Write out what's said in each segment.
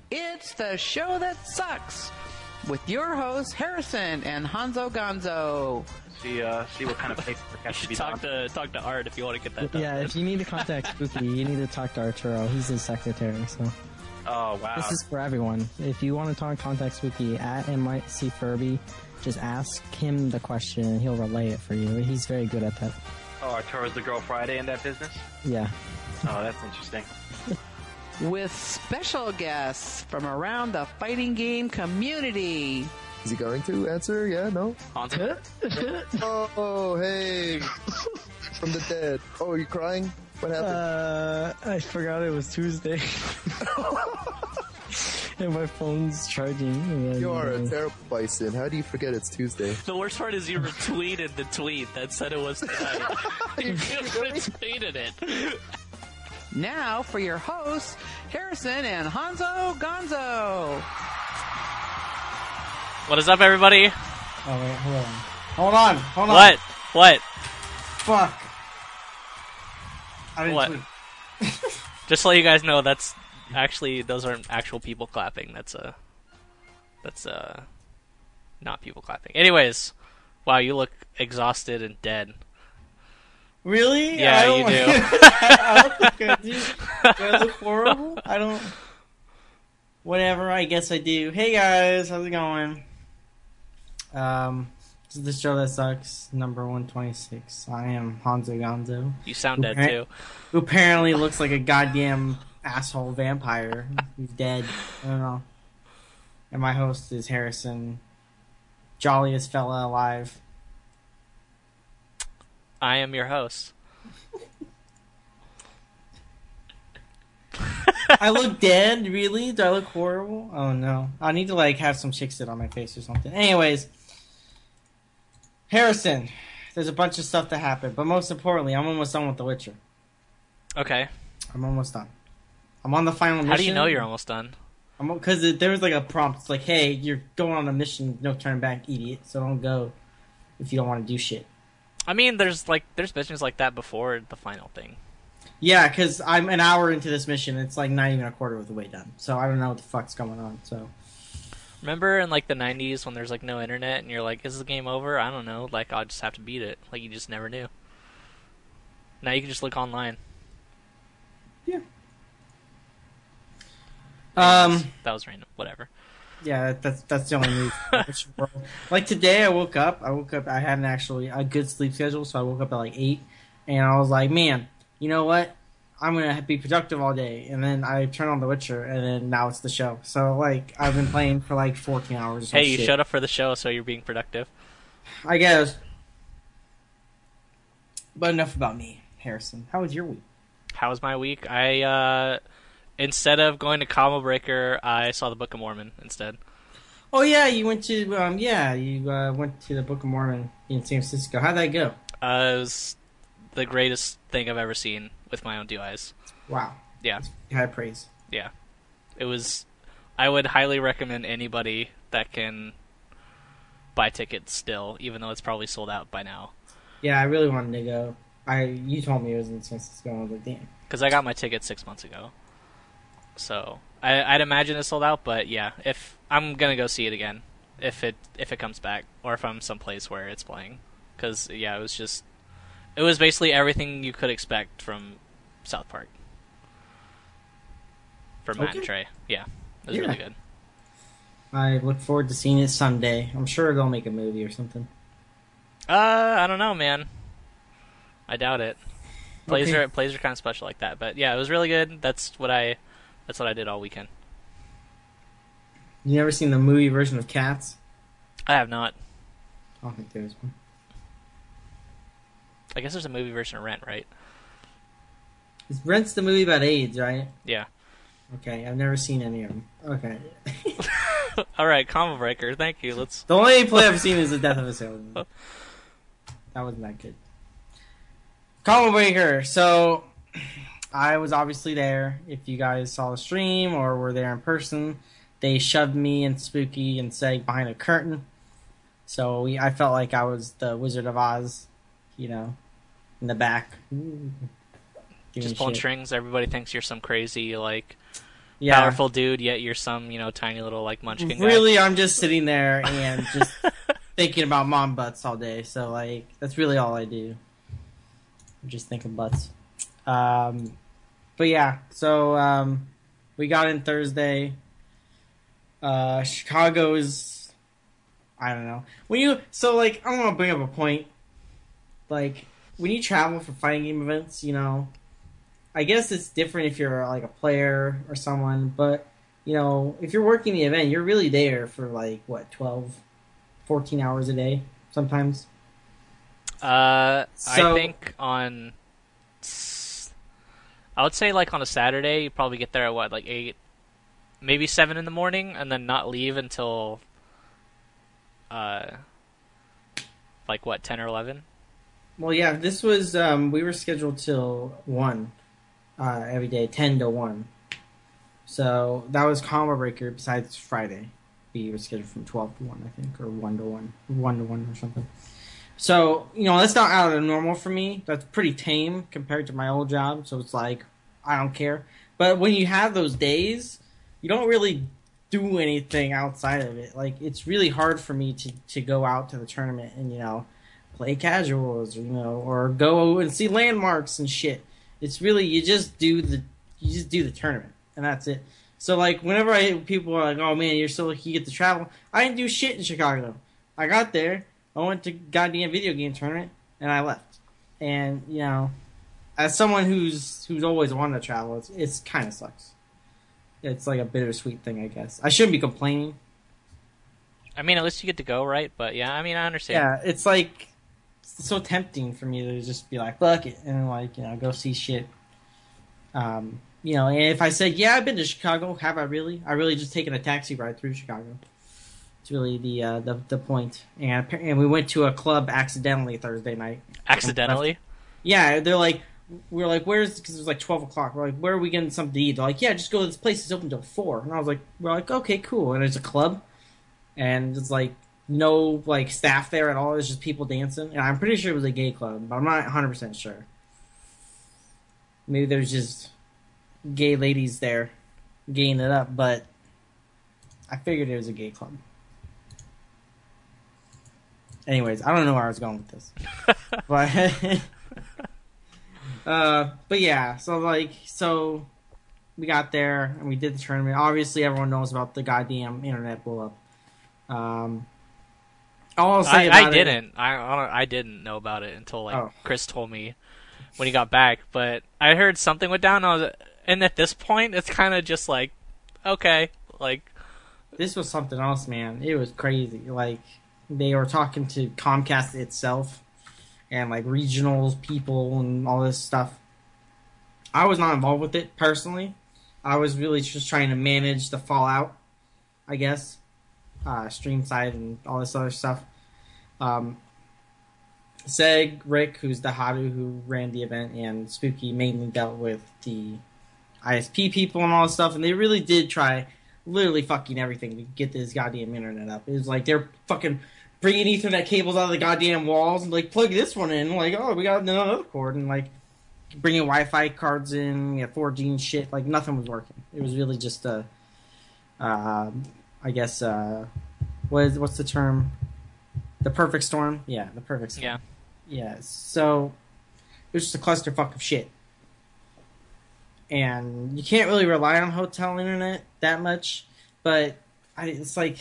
It's the show that sucks with your hosts Harrison and Hanzo Gonzo. See what kind of paperwork has to be talk done. to Art if you want to get that done. Yeah, if you need to contact Spooky, you need to talk to Arturo. He's his secretary, so. Oh, wow. This is for everyone. If you want to contact Spooky at MIC Furby, just ask him the question and he'll relay it for you. He's very good at that. Oh, Arturo's the Girl Friday in that business? Yeah. Oh, that's interesting. With special guests from around the fighting game community. Is he going to answer? Yeah, no? Hanzo? Oh, hey. From the dead. Oh, are you crying? What happened? I forgot it was Tuesday. And my phone's charging. You are a terrible bison. How do you forget it's Tuesday? The worst part is you retweeted the tweet that said it was tonight. You retweeted it. Now for your hosts, Harrison and Hanzo Gonzo. What is up, everybody? Oh, wait, hold on. What? Fuck. I didn't What? tweet. Just to let you guys know, those aren't actual people clapping. That's not people clapping. Anyways, wow, you look exhausted and dead. Really? Yeah, you do. I don't think I do. Do I look horrible? I don't... Whatever, I guess I do. Hey guys, how's it going? This is the show that sucks, number 126. I am Hanzo Gonzo. You sound dead too. Who apparently looks like a goddamn asshole vampire. He's dead. I don't know. And my host is Harrison. Jolliest fella alive. I am your host. I look dead? Really? Do I look horrible? Oh no. I need to have some chick sit on my face or something. Anyways. Harrison. There's a bunch of stuff that happened, but most importantly, I'm almost done with The Witcher. Okay. I'm almost done. I'm on the final mission. How do you know you're almost done? Because there was a prompt. It's like, hey, you're going on a mission, no turn back, idiot. So don't go if you don't want to do shit. I mean, there's missions like that before the final thing. Yeah, because I'm an hour into this mission. It's not even a quarter of the way done. So I don't know what the fuck's going on. So Remember in the 90s when there's no internet and you're like, is the game over? I don't know. I'll just have to beat it. You just never knew. Now you can just look online. Yeah. Anyways, that was random. Whatever. Yeah, that's the only move. Today, I woke up. I had a good sleep schedule, so I woke up at 8, and I was like, man, you know what? I'm gonna be productive all day. And then I turned on The Witcher, and then now it's the show. So I've been playing for 14 hours. Hey, you showed up for the show, so you're being productive. I guess. But enough about me, Harrison. How was your week? How was my week? I instead of going to Combo Breaker, I saw the Book of Mormon instead. Oh yeah, you went to went to the Book of Mormon in San Francisco. How'd that go? It was the greatest thing I've ever seen with my own two eyes. Wow. Yeah. High praise. Yeah. It was. I would highly recommend anybody that can buy tickets still, even though it's probably sold out by now. Yeah, I really wanted to go. You told me it was in San Francisco, and I was like, damn. Because I got my ticket 6 months ago. So I'd imagine it's sold out, but yeah, if I'm gonna go see it again, if it comes back, or if I'm someplace where it's playing, because yeah, it was basically everything you could expect from South Park, from Matt and Trey. Yeah, it was really good. I look forward to seeing it someday. I'm sure they'll make a movie or something. I don't know, man. I doubt it. Plays are kind of special like that, but yeah, it was really good. That's what I did all weekend. You never seen the movie version of Cats? I have not. I don't think there's one. I guess there's a movie version of Rent, right? Rent's the movie about AIDS, right? Yeah. Okay, I've never seen any of them. Okay. All right, Combo Breaker. Thank you. The only play I've seen is The Death of a Salesman. That wasn't that good. Combo Breaker. So, I was obviously there. If you guys saw the stream or were there in person, they shoved me and Spooky and Seg behind a curtain. So I felt like I was the Wizard of Oz, in the back. Just pulling strings. Everybody thinks you're some crazy, Yeah. powerful dude, yet you're some, tiny little, like, munchkin guy. Really, I'm just sitting there and just thinking about mom butts all day. So, like, that's really all I do. Just think of butts. But yeah, so we got in Thursday. Chicago's, I don't know. I want to bring up a point. Like, when you travel for fighting game events, I guess it's different if you're like a player or someone, but if you're working the event, you're really there for like 12, 14 hours a day sometimes. I think I would say like on a Saturday, you probably get there at 8, maybe 7 in the morning, and then not leave until 10 or 11. Well, yeah, this was we were scheduled till 1 every day, 10 to 1. So that was combo breaker. Besides Friday, we were scheduled from 12 to 1, I think, or 1 to 1, 1 to 1 or something. So that's not out of the normal for me. That's pretty tame compared to my old job. So it's like I don't care. But when you have those days, you don't really do anything outside of it. Like, it's really hard for me to go out to the tournament and play casuals, or go and see landmarks and shit. It's really you just do the tournament and that's it. So like whenever people are like, "Oh man, you're so lucky you get to travel," I didn't do shit in Chicago. I got there, I went to goddamn video game tournament, and I left. And as someone who's always wanted to travel, it's kind of sucks. It's like a bittersweet thing, I guess. I shouldn't be complaining. I mean, at least you get to go, right? But yeah, I mean, I understand. Yeah, it's like so tempting for me to just be like, fuck it, and go see shit. And if I said, yeah, I've been to Chicago, have I really? I really just taken a taxi ride through Chicago. It's really the point. And we went to a club accidentally Thursday night. Accidentally? Yeah, we're like, where's, because it was like 12 o'clock. We're like, where are we getting something to eat? They're like, yeah, just go to this place. It's open till 4. And I was like, we're like, okay, cool. And it's a club. And it's like, no like staff there at all. It's just people dancing. And I'm pretty sure it was a gay club, but I'm not 100% sure. Maybe there's just gay ladies there gaying it up, but I figured it was a gay club. Anyways, I don't know where I was going with this. But yeah, so we got there and we did the tournament. Obviously, everyone knows about the goddamn internet blow up. All I'll say about I didn't know about it until Chris told me when he got back. But I heard something went down. And at this point, it's kind of just like, okay, like this was something else, man. It was crazy. Like they were talking to Comcast itself and like regionals people and all this stuff. I was not involved with it personally. I was really just trying to manage the fallout, I guess. Stream side and all this other stuff. Seg, Rick, who's the Haru who ran the event, and Spooky mainly dealt with the ISP people and all this stuff, and they really did try literally fucking everything to get this goddamn internet up. It was like they're fucking bringing Ethernet cables out of the goddamn walls and like plug this one in, like, oh, we got another cord, and like bringing Wi-Fi cards in, we had 4G and shit, like nothing was working. It was really just a I guess, what's the term? The perfect storm? Yeah, the perfect storm. Yeah. Yeah, so it was just a clusterfuck of shit. And you can't really rely on hotel internet that much, but it's like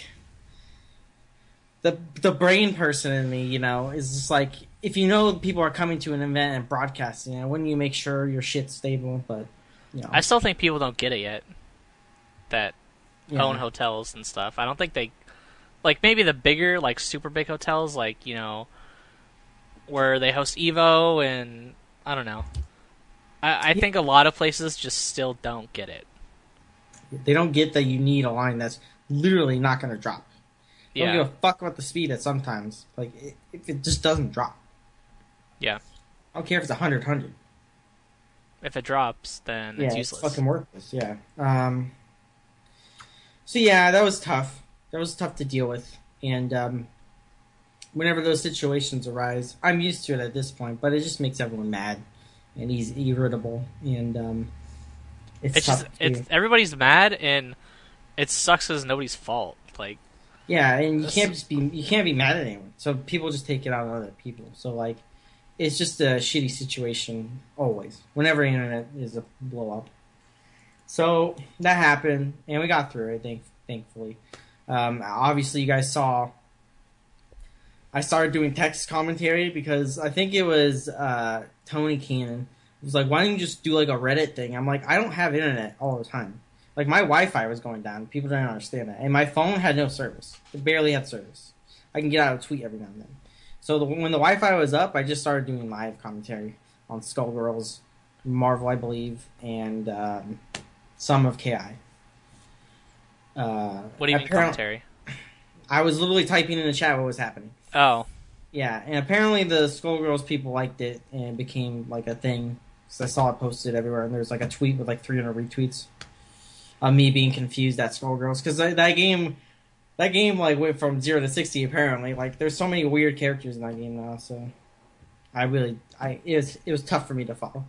the brain person in me, is just like, if people are coming to an event and broadcasting, wouldn't you make sure your shit's stable? But, I still think people don't get it yet. That own hotels and stuff. I don't think they, like, maybe the bigger, like, super big hotels, like, where they host Evo, and I don't know. I think a lot of places just still don't get it. They don't get that you need a line that's literally not going to drop. They don't give a fuck about the speed at sometimes. Like, if it just doesn't drop. Yeah. I don't care if it's 100. If it drops, then it's useless. It's fucking worthless, yeah. So yeah, that was tough. That was tough to deal with. And whenever those situations arise, I'm used to it at this point, but it just makes everyone mad and he's irritable. And It's tough just to do. everybody's mad, and it sucks because nobody's fault. Like, Yeah, and you can't be mad at anyone. So people just take it out on other people. So like, it's just a shitty situation always. Whenever internet is a blow up. So that happened, and we got through it. Thankfully, obviously you guys saw. I started doing text commentary because I think it was Tony Cannon. It was like, why don't you just do like a Reddit thing? I'm like, I don't have internet all the time. Like, my Wi-Fi was going down. People didn't understand that. And my phone had no service. It barely had service. I can get out a tweet every now and then. So when the Wi-Fi was up, I just started doing live commentary on Skullgirls, Marvel, I believe, and some of KI. what do you mean commentary? I was literally typing in the chat what was happening. Oh. Yeah, and apparently the Skullgirls people liked it, and it became like a thing. So I saw it posted everywhere, and there's like a tweet with like 300 retweets. Me being confused at Skullgirls, because that game like went from 0 to 60 apparently. Like, there's so many weird characters in that game now, so it was tough for me to follow.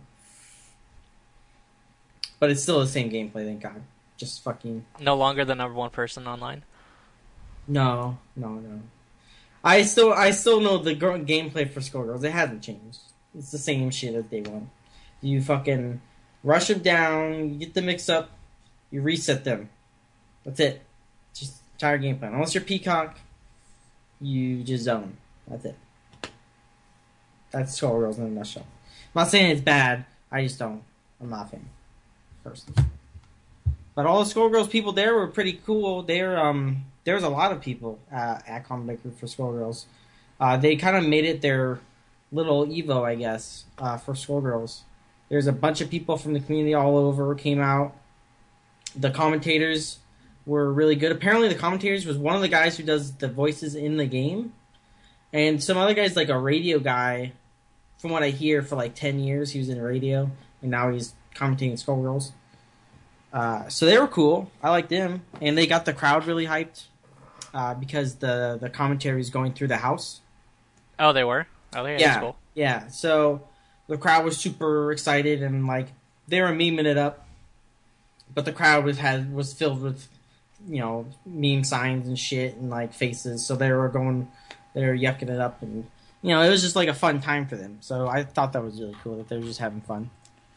But it's still the same gameplay, thank God. Just fucking No longer the number one person online? no. I still know the gameplay for Skullgirls. It hasn't changed. It's the same shit as day one. You fucking rush them down, you get the mix up. You reset them. That's it. Just entire game plan. Unless you're Peacock, you just zone. That's it. That's Skullgirls in a nutshell. I'm not saying it's bad. I just don't. I'm not a fan. Personally. But all the Skullgirls people there were pretty cool. There was a lot of people at Comic Maker for Skullgirls. They kind of made it their little Evo, I guess, for Skullgirls. There's a bunch of people from the community all over came out. The commentators were really good. Apparently, the commentators was one of the guys who does the voices in the game, and some other guy's like a radio guy. From what I hear, for like 10 years, he was in radio, and now he's commentating Skullgirls. So they were cool. I liked them, and they got the crowd really hyped because the commentary is going through the house. Oh, they were? Oh, yeah, that's cool. Yeah. So the crowd was super excited, and like they were memeing it up. But the crowd was filled with, meme signs and shit and like faces. So they were yucking it up, and it was just like a fun time for them. So I thought that was really cool that they were just having fun.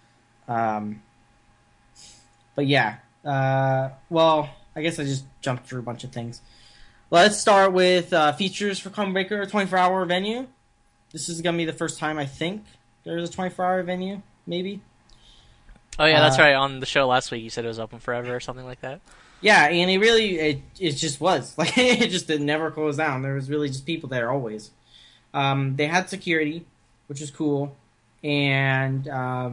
But yeah, well, I guess I just jumped through a bunch of things. Let's start with features for Comic Breaker, a 24-hour venue. This is gonna be the first time I think there's a 24-hour venue, maybe. Oh yeah, that's right. On the show last week, you said it was open forever or something like that. Yeah, and it just was like it never closed down. There was really just people there always. They had security, which was cool, and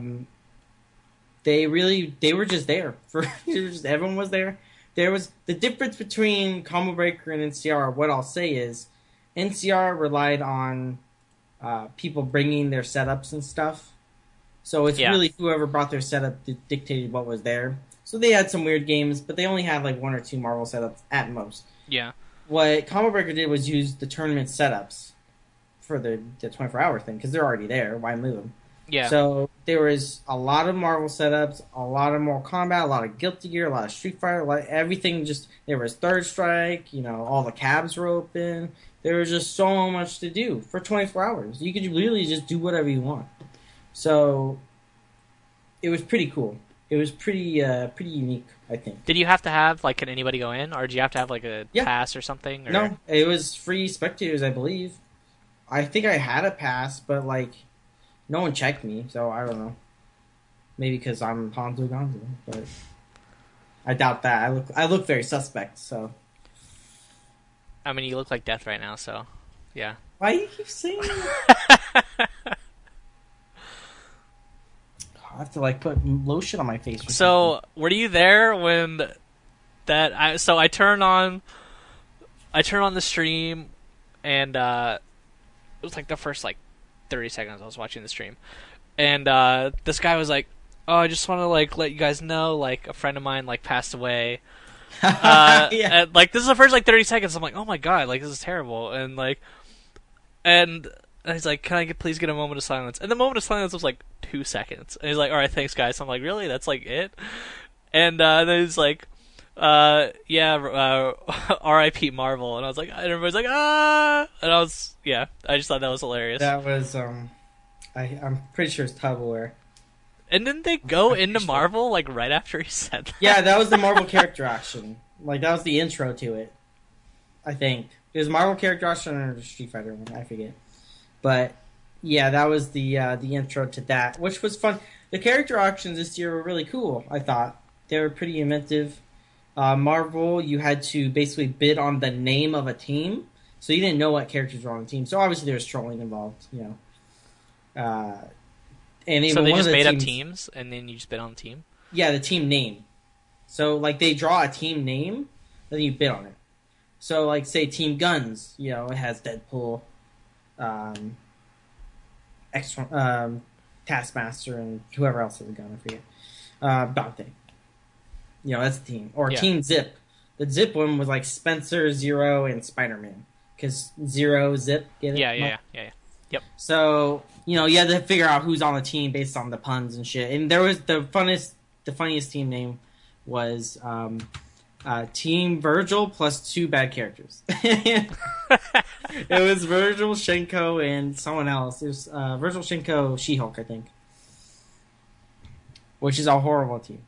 they were just there for everyone was there. There was the difference between Combo Breaker and NCR. What I'll say is, NCR relied on people bringing their setups and stuff. So it's really whoever brought their setup that dictated what was there. So they had some weird games, but they only had like 1 or 2 Marvel setups at most. Yeah. What Combo Breaker did was use the tournament setups for the 24-hour thing, because they're already there. Why move them? Yeah. So there was a lot of Marvel setups, a lot of Mortal Kombat, a lot of Guilty Gear, a lot of Street Fighter, everything. Just there was Third Strike. All the cabs were open. There was just so much to do for 24 hours. You could really just do whatever you want. So it was pretty cool. It was pretty unique, I think. Did you have to have can anybody go in, or did you have to have a pass or something? Or... No, it was free spectators, I believe. I think I had a pass, but no one checked me, so I don't know. Maybe because I'm Hanzo Gonzo, but I doubt that. I look very suspect, so. I mean, you look like death right now, so yeah. Why do you keep saying that? I have to put lotion on my face. So, were you there when that? So I turn on the stream, and it was the first 30 seconds I was watching the stream, and this guy was like, "Oh, I just want to let you guys know, a friend of mine passed away." Yeah. And, this is the first 30 seconds. I'm like, "Oh my god, this is terrible," and he's like, "Can I please get a moment of silence?" And the moment of silence was 2 seconds. And he's like, all right, thanks, guys. I'm like, really? That's like it? And then he's like, R.I.P. Marvel. And I was like, and everybody's like, ah! And I just thought that was hilarious. That was, I'm pretty sure it's Tupperware. And didn't they go into Marvel, like, right after he said that? Yeah, that was the Marvel character action. Like, that was the intro to it, I think. It was Marvel character action or the Street Fighter one, I forget. But, yeah, that was the intro to that, which was fun. The character auctions this year were really cool, I thought. They were pretty inventive. Marvel, you had to basically bid on the name of a team, so you didn't know what characters were on the team. So obviously there was trolling involved, you know. And so they just made up teams, and then you just bid on the team? Yeah, the team name. So, like, they draw a team name, then you bid on it. So, like, say Team Guns, you know, it has Deadpool, Taskmaster, and whoever else has a gun, I forget. Dante. You know, that's the team. Or Team Zip. The Zip one was, like, Spencer, Zero, and Spider-Man. Because Zero, Zip, get it? Yeah. Yep. So, you know, you had to figure out who's on the team based on the puns and shit. And there was the funniest team name was Team Virgil plus 2 bad characters. It was Virgil, Shenko, and someone else. It was Virgil, Shenko, She-Hulk, I think. Which is a horrible team.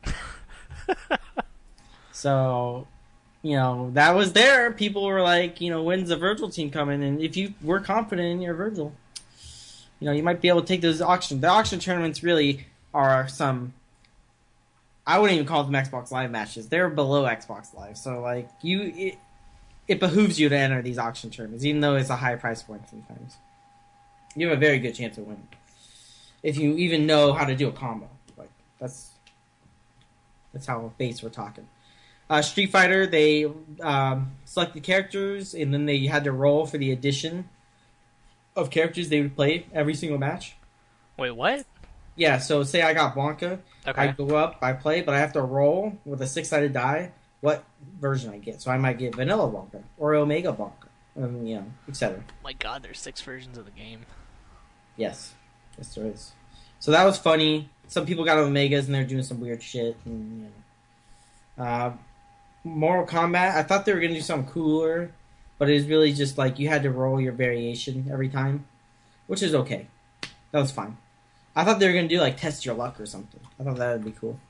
So, you know, that was there. People were like, you know, when's the Virgil team coming? And if you were confident in your Virgil, you know, you might be able to take those auctions. The auction tournaments really are some... I wouldn't even call them Xbox Live matches. They're below Xbox Live. So, like, it behooves you to enter these auction tournaments, even though it's a high price point sometimes. You have a very good chance of winning. If you even know how to do a combo. Like, that's how base we're talking. Street Fighter, they selected characters, and then they had to roll for the addition of characters they would play every single match. Wait, what? Yeah, so say I got Blanca, okay. I go up, I play, but I have to roll with a 6-sided die what version I get. So I might get Vanilla Blanca or Omega Blanca, you know, etc. My God, there's 6 versions of the game. Yes, there is. So that was funny. Some people got Omegas and they're doing some weird shit. And, you know. Mortal Kombat, I thought they were going to do something cooler, but it was really just like you had to roll your variation every time, which is okay. That was fine. I thought they were going to do like test your luck or something. I thought that would be cool.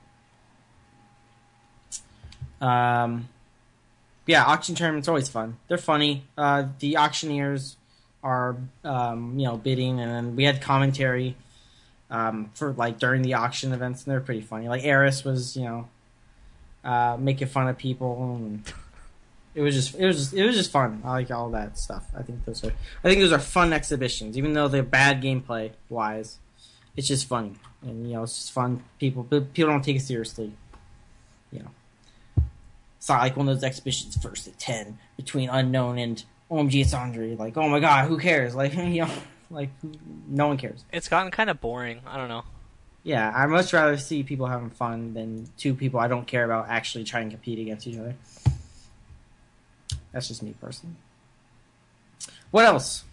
Yeah, auction tournaments are always fun. They're funny. The auctioneers are, you know, bidding, and then we had commentary for like during the auction events, and they're pretty funny. Like Eris was, you know, making fun of people, and it was just fun. I like all that stuff. I think those are fun exhibitions, even though they're bad gameplay wise. It's just funny, and you know, it's just fun. People don't take it seriously, you know. It's not like one of those exhibitions first at 10 between Unknown and OMG it's Andre. Like, oh my god, who cares? Like, you know, like no one cares. It's gotten kind of boring. I don't know. Yeah, I'd much rather see people having fun than 2 people I don't care about actually trying to compete against each other. That's just me personally. What else?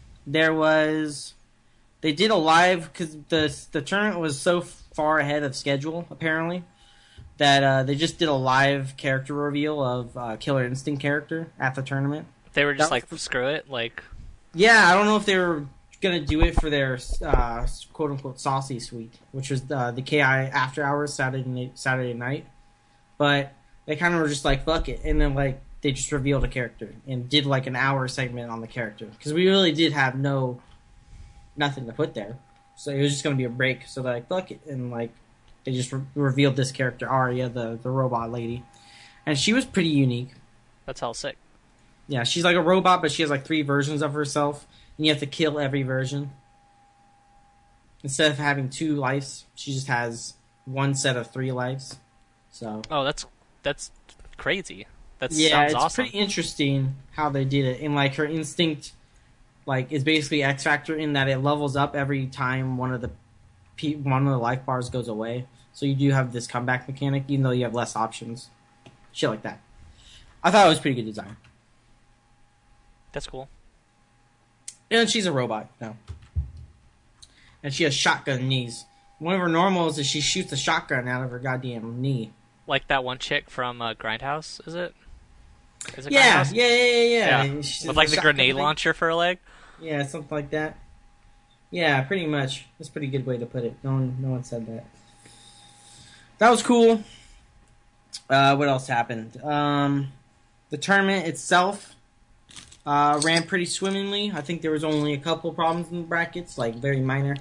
They did a live, because the tournament was so far ahead of schedule, apparently, that they just did a live character reveal of Killer Instinct character at the tournament. They were just screw it? Like... Yeah, I don't know if they were going to do it for their quote-unquote saucy suite, which was the KI After Hours Saturday night. But they kind of were just like, fuck it. And then, like, they just revealed a character and did, like, an hour segment on the character. Because we really did have nothing to put there. So it was just going to be a break. So they're like, fuck it. And, like, they just revealed this character, Arya, the robot lady. And she was pretty unique. That's all sick. Yeah, she's like a robot, but she has, like, 3 versions of herself. And you have to kill every version. Instead of having 2 lives, she just has 1 set of 3 lives. So. Oh, that's crazy. That sounds awesome. Yeah, it's pretty interesting how they did it. And, like, her instinct, like, is basically X Factor in that it levels up every time one of the life bars goes away. So you do have this comeback mechanic, even though you have less options. Shit like that. I thought it was pretty good design. That's cool. And she's a robot now. And she has shotgun knees. one of her normals is she shoots a shotgun out of her goddamn knee. Like that one chick from Grindhouse, is it? Is it Yeah, Grindhouse? yeah. With like the grenade launcher for a leg? Yeah, something like that. Yeah, pretty much. That's a pretty good way to put it. No one said that. That was cool. What else happened? The tournament itself ran pretty swimmingly. I think there was only a couple problems in the brackets, like very minor.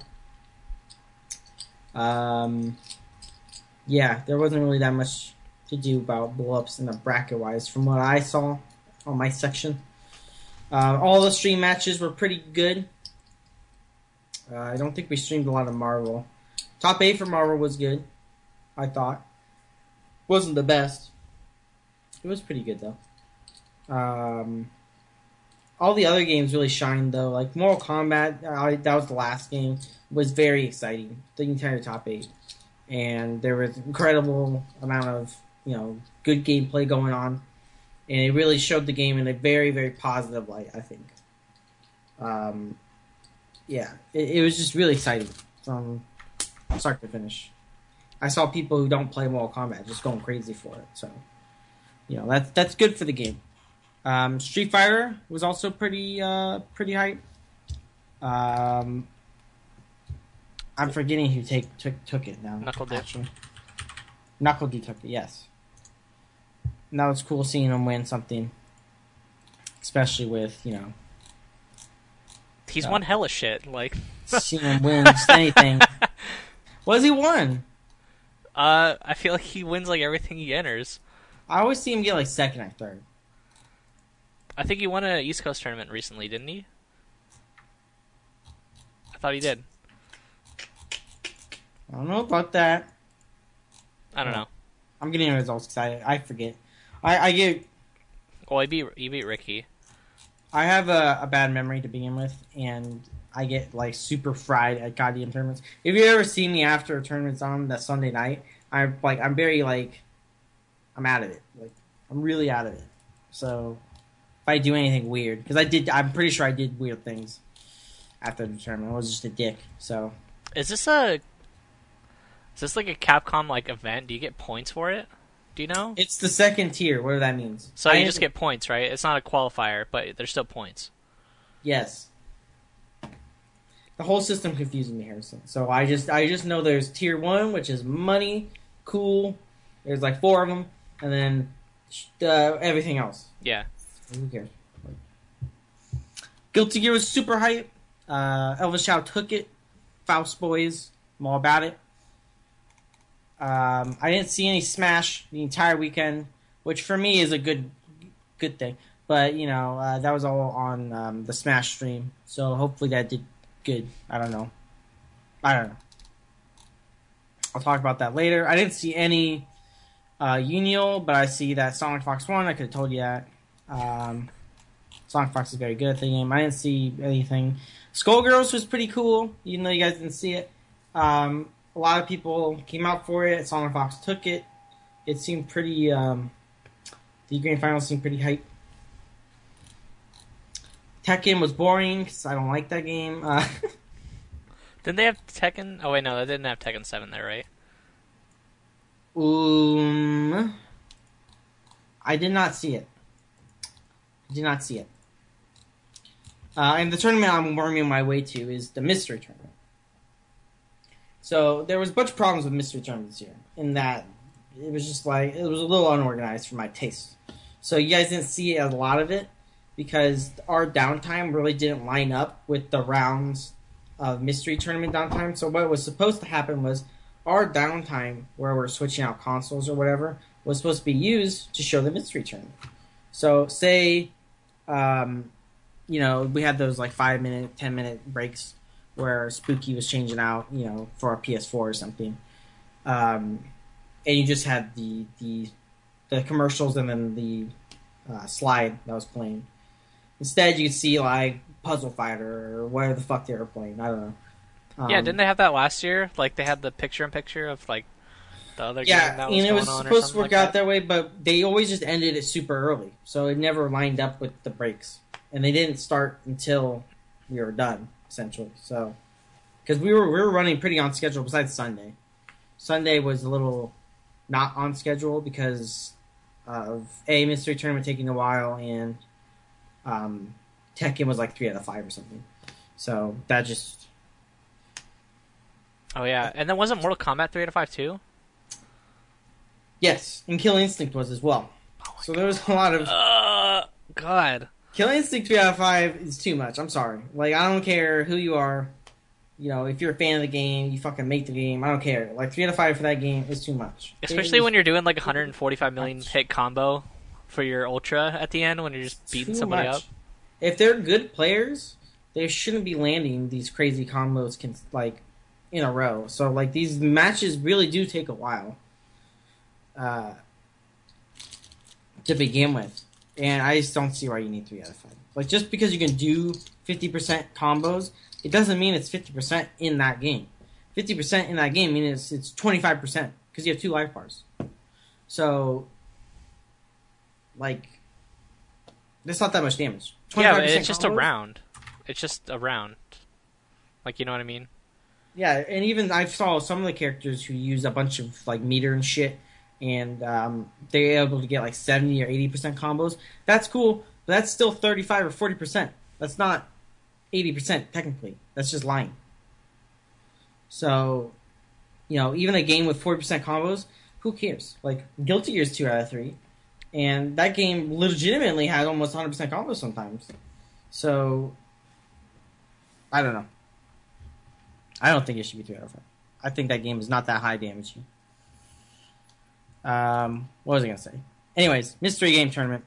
Yeah, there wasn't really that much to do about blow-ups in the bracket-wise from what I saw on my section. All the stream matches were pretty good. I don't think we streamed a lot of Marvel. Top 8 for Marvel was good, I thought. Wasn't the best. It was pretty good, though. All the other games really shined, though. Like, Mortal Kombat, that was the last game, was very exciting. The entire top 8. And there was incredible amount of, good gameplay going on. And it really showed the game in a very, very positive light, I think. Yeah, it was just really exciting from start to finish. I saw people who don't play Mortal Kombat just going crazy for it. So, that's good for the game. Street Fighter was also pretty hype. I'm forgetting who took it now. Knuckle Dip. Knuckle Dip took it, yes. And that was cool seeing him win something. Especially with, He's won hella shit, like... seeing him win just anything. What has he won? I feel like he wins, like, everything he enters. I always see him get, like, second or third. I think he won an East Coast tournament recently, didn't he? I thought he did. I don't know about that. I don't know. I'm getting results because I forget. I get... Well, he beat Ricky. I have a bad memory to begin with, and I get, like, super fried at goddamn tournaments. If you ever see me after a tournament's on that Sunday night, I'm very, like... I'm out of it. Like, I'm really out of it. So, if I do anything weird... Because I'm pretty sure I did weird things after the tournament. I was just a dick, so... Is this like a Capcom, like, event? Do you get points for it? Do you know? It's the second tier, whatever that means. So you just get points, right? It's not a qualifier, but there's still points. Yes. The whole system confuses me, Harrison. So I just know there's tier 1, which is money, cool. There's like 4 of them, and then everything else. Yeah. Who cares? Guilty Gear was super hype. Elvis Chow took it. Faust Boys, I'm all about it. I didn't see any Smash the entire weekend, which for me is a good thing. But, that was all on the Smash stream. So hopefully that did good. I don't know. I'll talk about that later. I didn't see any Unial, but I see that Sonic Fox won. I could have told you that. Sonic Fox is very good at the game. I didn't see anything. Skullgirls was pretty cool, even though you guys didn't see it. A lot of people came out for it. Sonic Fox took it. It seemed pretty... the grand finals seemed pretty hype. Tekken was boring, because I don't like that game. Didn't they have Tekken? Oh, wait, no, they didn't have Tekken 7 there, right? I did not see it. And the tournament I'm worming my way to is the Mystery Tournament. So there was a bunch of problems with Mystery Tournaments here, in that it was just like, it was a little unorganized for my taste. So you guys didn't see a lot of it, because our downtime really didn't line up with the rounds of Mystery Tournament downtime. So what was supposed to happen was, our downtime, where we're switching out consoles or whatever, was supposed to be used to show the Mystery Tournament. So say, we had those like 5-minute, 10-minute breaks where Spooky was changing out, for a PS4 or something. And you just had the commercials and then the slide that was playing. Instead, you could see like Puzzle Fighter or whatever the fuck they were playing. I don't know. Yeah, didn't they have that last year? Like, they had the picture-in-picture of, like, the other game that was going on, and it was supposed to work out that way, but they always just ended it super early, so it never lined up with the breaks. And they didn't start until we were done, essentially. So, because we were running pretty on schedule. Besides Sunday, Sunday was a little not on schedule because of mystery tournament taking a while and Tekken was like 3 out of 5 or something. So that just. Oh yeah, and then wasn't Mortal Kombat 3 out of 5 too? Yes, and Kill Instinct was as well. So there was a lot of. God. Kill Instinct 3 out of 5 is too much. I'm sorry. Like, I don't care who you are. You know, if you're a fan of the game, you fucking make the game. I don't care. Like, 3 out of 5 for that game is too much. Especially when you're doing like 145 million hit combo for your Ultra at the end when you're just beating somebody up. If they're good players, they shouldn't be landing these crazy combos like in a row. So, like, these matches really do take a while to begin with. And I just don't see why you need 3 out of 5. Like, just because you can do 50% combos, it doesn't mean it's 50% in that game. 50% in that game means it's 25% because you have 2 life bars. So, like, that's not that much damage. Yeah, but it's just combos? a round. It's just a round. Like, you know what I mean? Yeah, and even I saw some of the characters who use a bunch of, like, meter and shit, and they're able to get, like, 70 or 80% combos. That's cool, but that's still 35 or 40%. That's not 80%, technically. That's just lying. So, you know, even a game with 40% combos, who cares? Like, Guilty Gear is 2 out of 3, and that game legitimately had almost 100% combos sometimes. So, I don't know. I don't think it should be 3 out of 5. I think that game is not that high damaging. What was I going to say? Anyways, Mystery Game Tournament.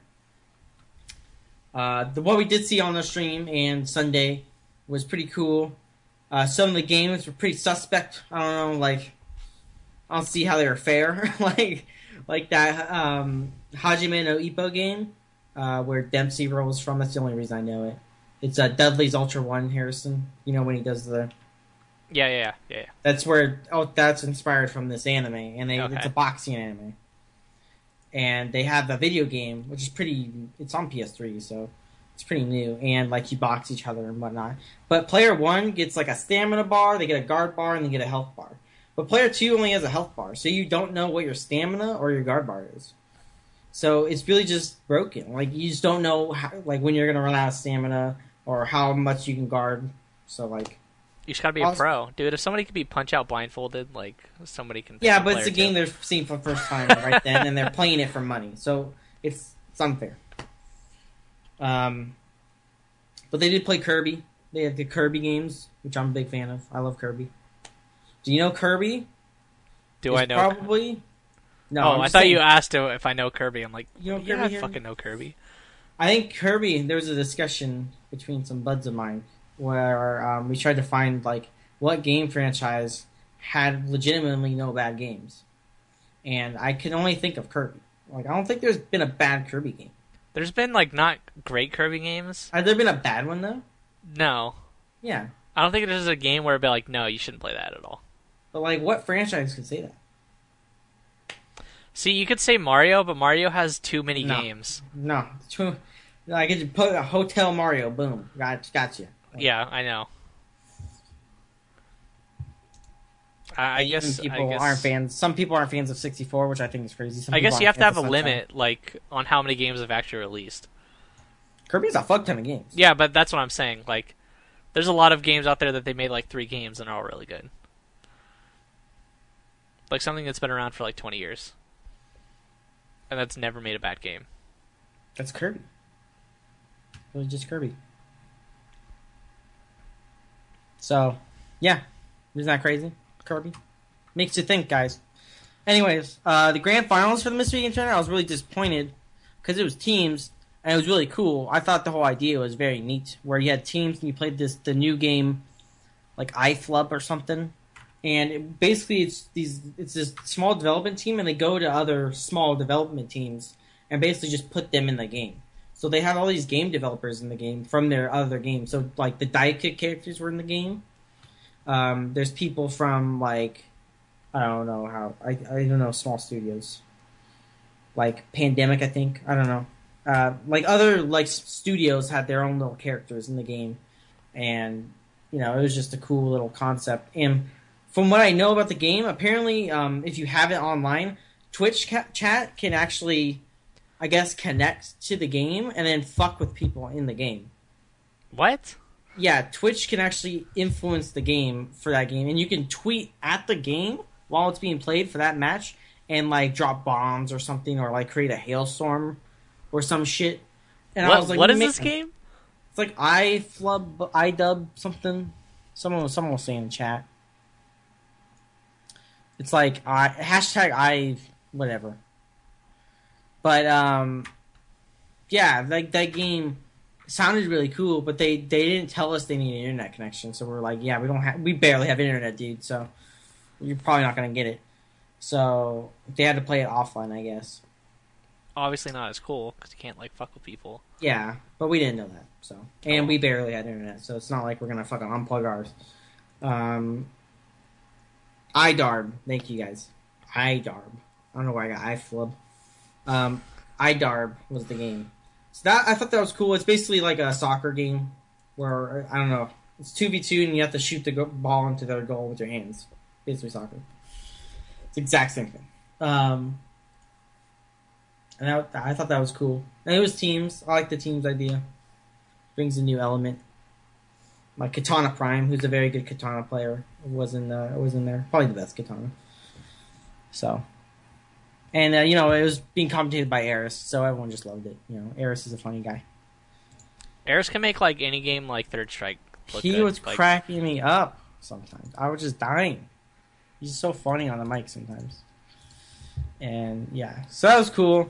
What we did see on the stream and Sunday was pretty cool. Some of the games were pretty suspect. I don't know, like, I don't see how they were fair. like that Hajime no Ippo game, where Dempsey rolls from. That's the only reason I know it. It's Dudley's Ultra 1, Harrison. You know, when he does the... Yeah. That's where... Oh, that's inspired from this anime. And Okay. It's a boxing anime. And they have the video game, which is pretty... It's on PS3, so it's pretty new. And, like, you box each other and whatnot. But player 1 gets, like, a stamina bar, they get a guard bar, and they get a health bar. But player 2 only has a health bar, so you don't know what your stamina or your guard bar is. So it's really just broken. Like, you just don't know, how, like, when you're going to run out of stamina or how much you can guard. So, like... You just gotta be a pro. Dude, if somebody could be Punch-Out blindfolded, like, somebody can... Yeah, but it's a game they're seeing for the first time right then, and they're playing it for money. So, it's unfair. But they did play Kirby. They had the Kirby games, which I'm a big fan of. I love Kirby. Do you know Kirby? Do I know... Probably... No, I thought you asked if I know Kirby. I'm like, you know yeah, Kirby I here? fucking know Kirby. I think Kirby, there was a discussion between some buds of mine where we tried to find, like, what game franchise had legitimately no bad games. And I can only think of Kirby. Like, I don't think there's been a bad Kirby game. There's been, like, not great Kirby games. Has there been a bad one, though? No. Yeah. I don't think there's a game where it'd be like, no, you shouldn't play that at all. But, like, what franchise could say that? See, you could say Mario, but Mario has too many games. No. I could just put a Hotel Mario, boom. Got you. Yeah, I know. I guess aren't fans. Some people aren't fans of 64, which I think is crazy. I guess you have to have a limit, like, on how many games have actually released. Kirby's a fuck ton of games. Yeah, but that's what I'm saying. Like, there's a lot of games out there that they made like 3 games and are all really good. Like something that's been around for like 20 years, and that's never made a bad game. That's Kirby. It was just Kirby. So, yeah. Isn't that crazy? Kirby. Makes you think, guys. Anyways, the grand finals for the Mystery Game Tournament, I was really disappointed because it was teams, and it was really cool. I thought the whole idea was very neat, where you had teams and you played the new game, like iFlub or something. And basically, it's this small development team, and they go to other small development teams and basically just put them in the game. So they have all these game developers in the game from their other games. So, like, the Diet characters were in the game. There's people from, like, I don't know how, I don't know, small studios. Like, Pandemic, I think. I don't know. Like, other, like, studios had their own little characters in the game. And you know, it was just a cool little concept. And from what I know about the game, apparently, if you have it online, Twitch chat can actually, I guess, connect to the game and then fuck with people in the game. What? Yeah, Twitch can actually influence the game for that game, and you can tweet at the game while it's being played for that match and, like, drop bombs or something, or, like, create a hailstorm or some shit. And I was like, what is this game? It's like iDub something. Someone was saying in chat. It's like hashtag whatever. But yeah, like that game sounded really cool, but they didn't tell us they need an internet connection. So we're like, yeah, we barely have internet, dude. So you're probably not gonna get it. So they had to play it offline, I guess. Obviously not as cool because you can't like fuck with people. Yeah, but we didn't know that. So and we barely had internet, so it's not like we're gonna fucking unplug ours. iDarb, thank you guys. iDarb. I don't know why I got iFlub. iDarb was the game. So that I thought that was cool. It's basically like a soccer game where I don't know. It's 2v2 and you have to shoot the ball into their goal with your hands. Basically soccer. It's the exact same thing. And I thought that was cool. And it was teams. I like the teams idea. Brings a new element. Like Katana Prime, who's a very good Katana player, was in there. Probably the best Katana. So, and you know, it was being commentated by Eris, so everyone just loved it. You know, Eris is a funny guy. Eris can make like any game like Third Strike look He good. was like, cracking me up sometimes. I was just dying. He's so funny on the mic sometimes. And yeah, so that was cool.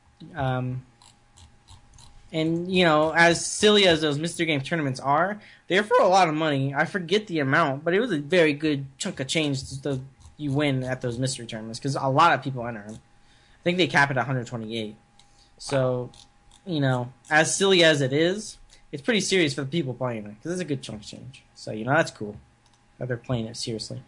And you know, as silly as those Mr. Game tournaments are, they're for a lot of money. I forget the amount, but it was a very good chunk of change that you win at those mystery tournaments because a lot of people enter them. I think they cap it at 128. So, you know, as silly as it is, it's pretty serious for the people playing it because it's a good chunk of change. So, you know, that's cool that they're playing it seriously.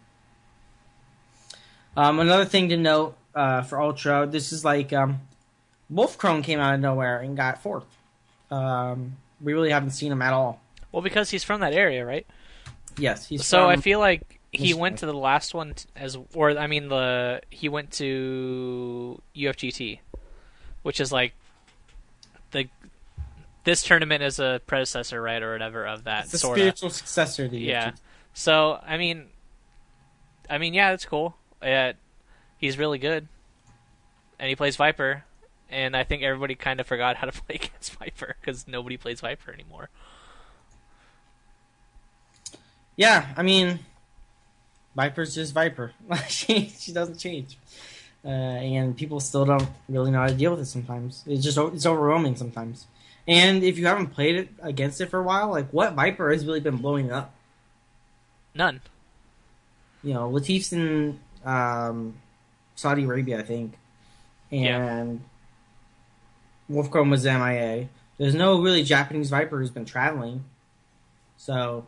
Another thing to note for Ultra, this is like Wolfcrone came out of nowhere and got fourth. We really haven't seen him at all. Well, because he's from that area, right? Yes, he's so from I feel like he Michigan. went to the last one he went to UFGT, which is like this tournament is a predecessor, right, or whatever of that. It's the sorta. spiritual successor to Yeah. UFGT. So I mean, yeah, that's cool. He's really good, and he plays Viper, and I think everybody kind of forgot how to play against Viper because nobody plays Viper anymore. Yeah, I mean, Viper's just Viper. she doesn't change. And people still don't really know how to deal with it sometimes. It's overwhelming sometimes. And if you haven't played it against it for a while, like, what Viper has really been blowing up? None. You know, Latif's in Saudi Arabia, I think. And Wolfcrone was MIA. There's no really Japanese Viper who's been traveling. So...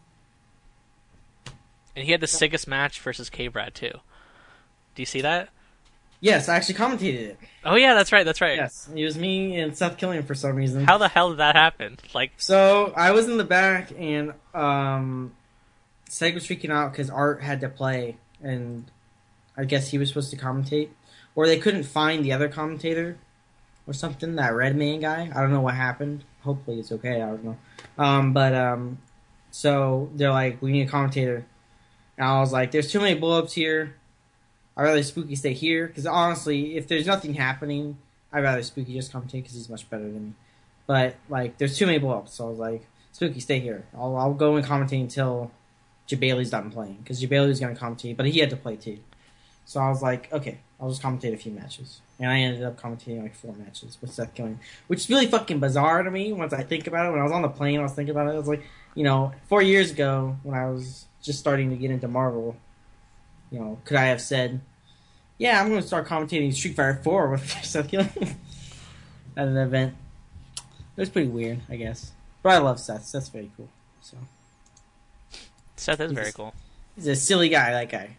And he had the sickest match versus K-Brad, too. Do you see that? Yes, I actually commentated it. Oh, yeah, that's right. Yes, it was me and Seth Killian for some reason. How the hell did that happen? Like, So, I was in the back, and Seg was freaking out because Art had to play, and I guess he was supposed to commentate. Or they couldn't find the other commentator or something, that red man guy. I don't know what happened. Hopefully it's okay, I don't know. So, they're like, we need a commentator. And I was like, there's too many blow-ups here. I'd rather Spooky stay here. Because honestly, if there's nothing happening, I'd rather Spooky just commentate because he's much better than me. But, like, there's too many blow-ups. So I was like, Spooky, stay here. I'll go and commentate until Jabali's done playing. Because Jabali's going to commentate, but he had to play too. So I was like, okay, I'll just commentate a few matches. And I ended up commentating like 4 matches with Seth Killian. Which is really fucking bizarre to me once I think about it. When I was on the plane, I was thinking about it. I was like, you know, 4 years ago when I was just starting to get into Marvel, you know, could I have said, yeah, I'm going to start commentating Street Fighter 4 with Seth Killian at an event. It was pretty weird, I guess. But I love Seth. Seth's very cool. So Seth is very cool. he's a silly guy, that guy.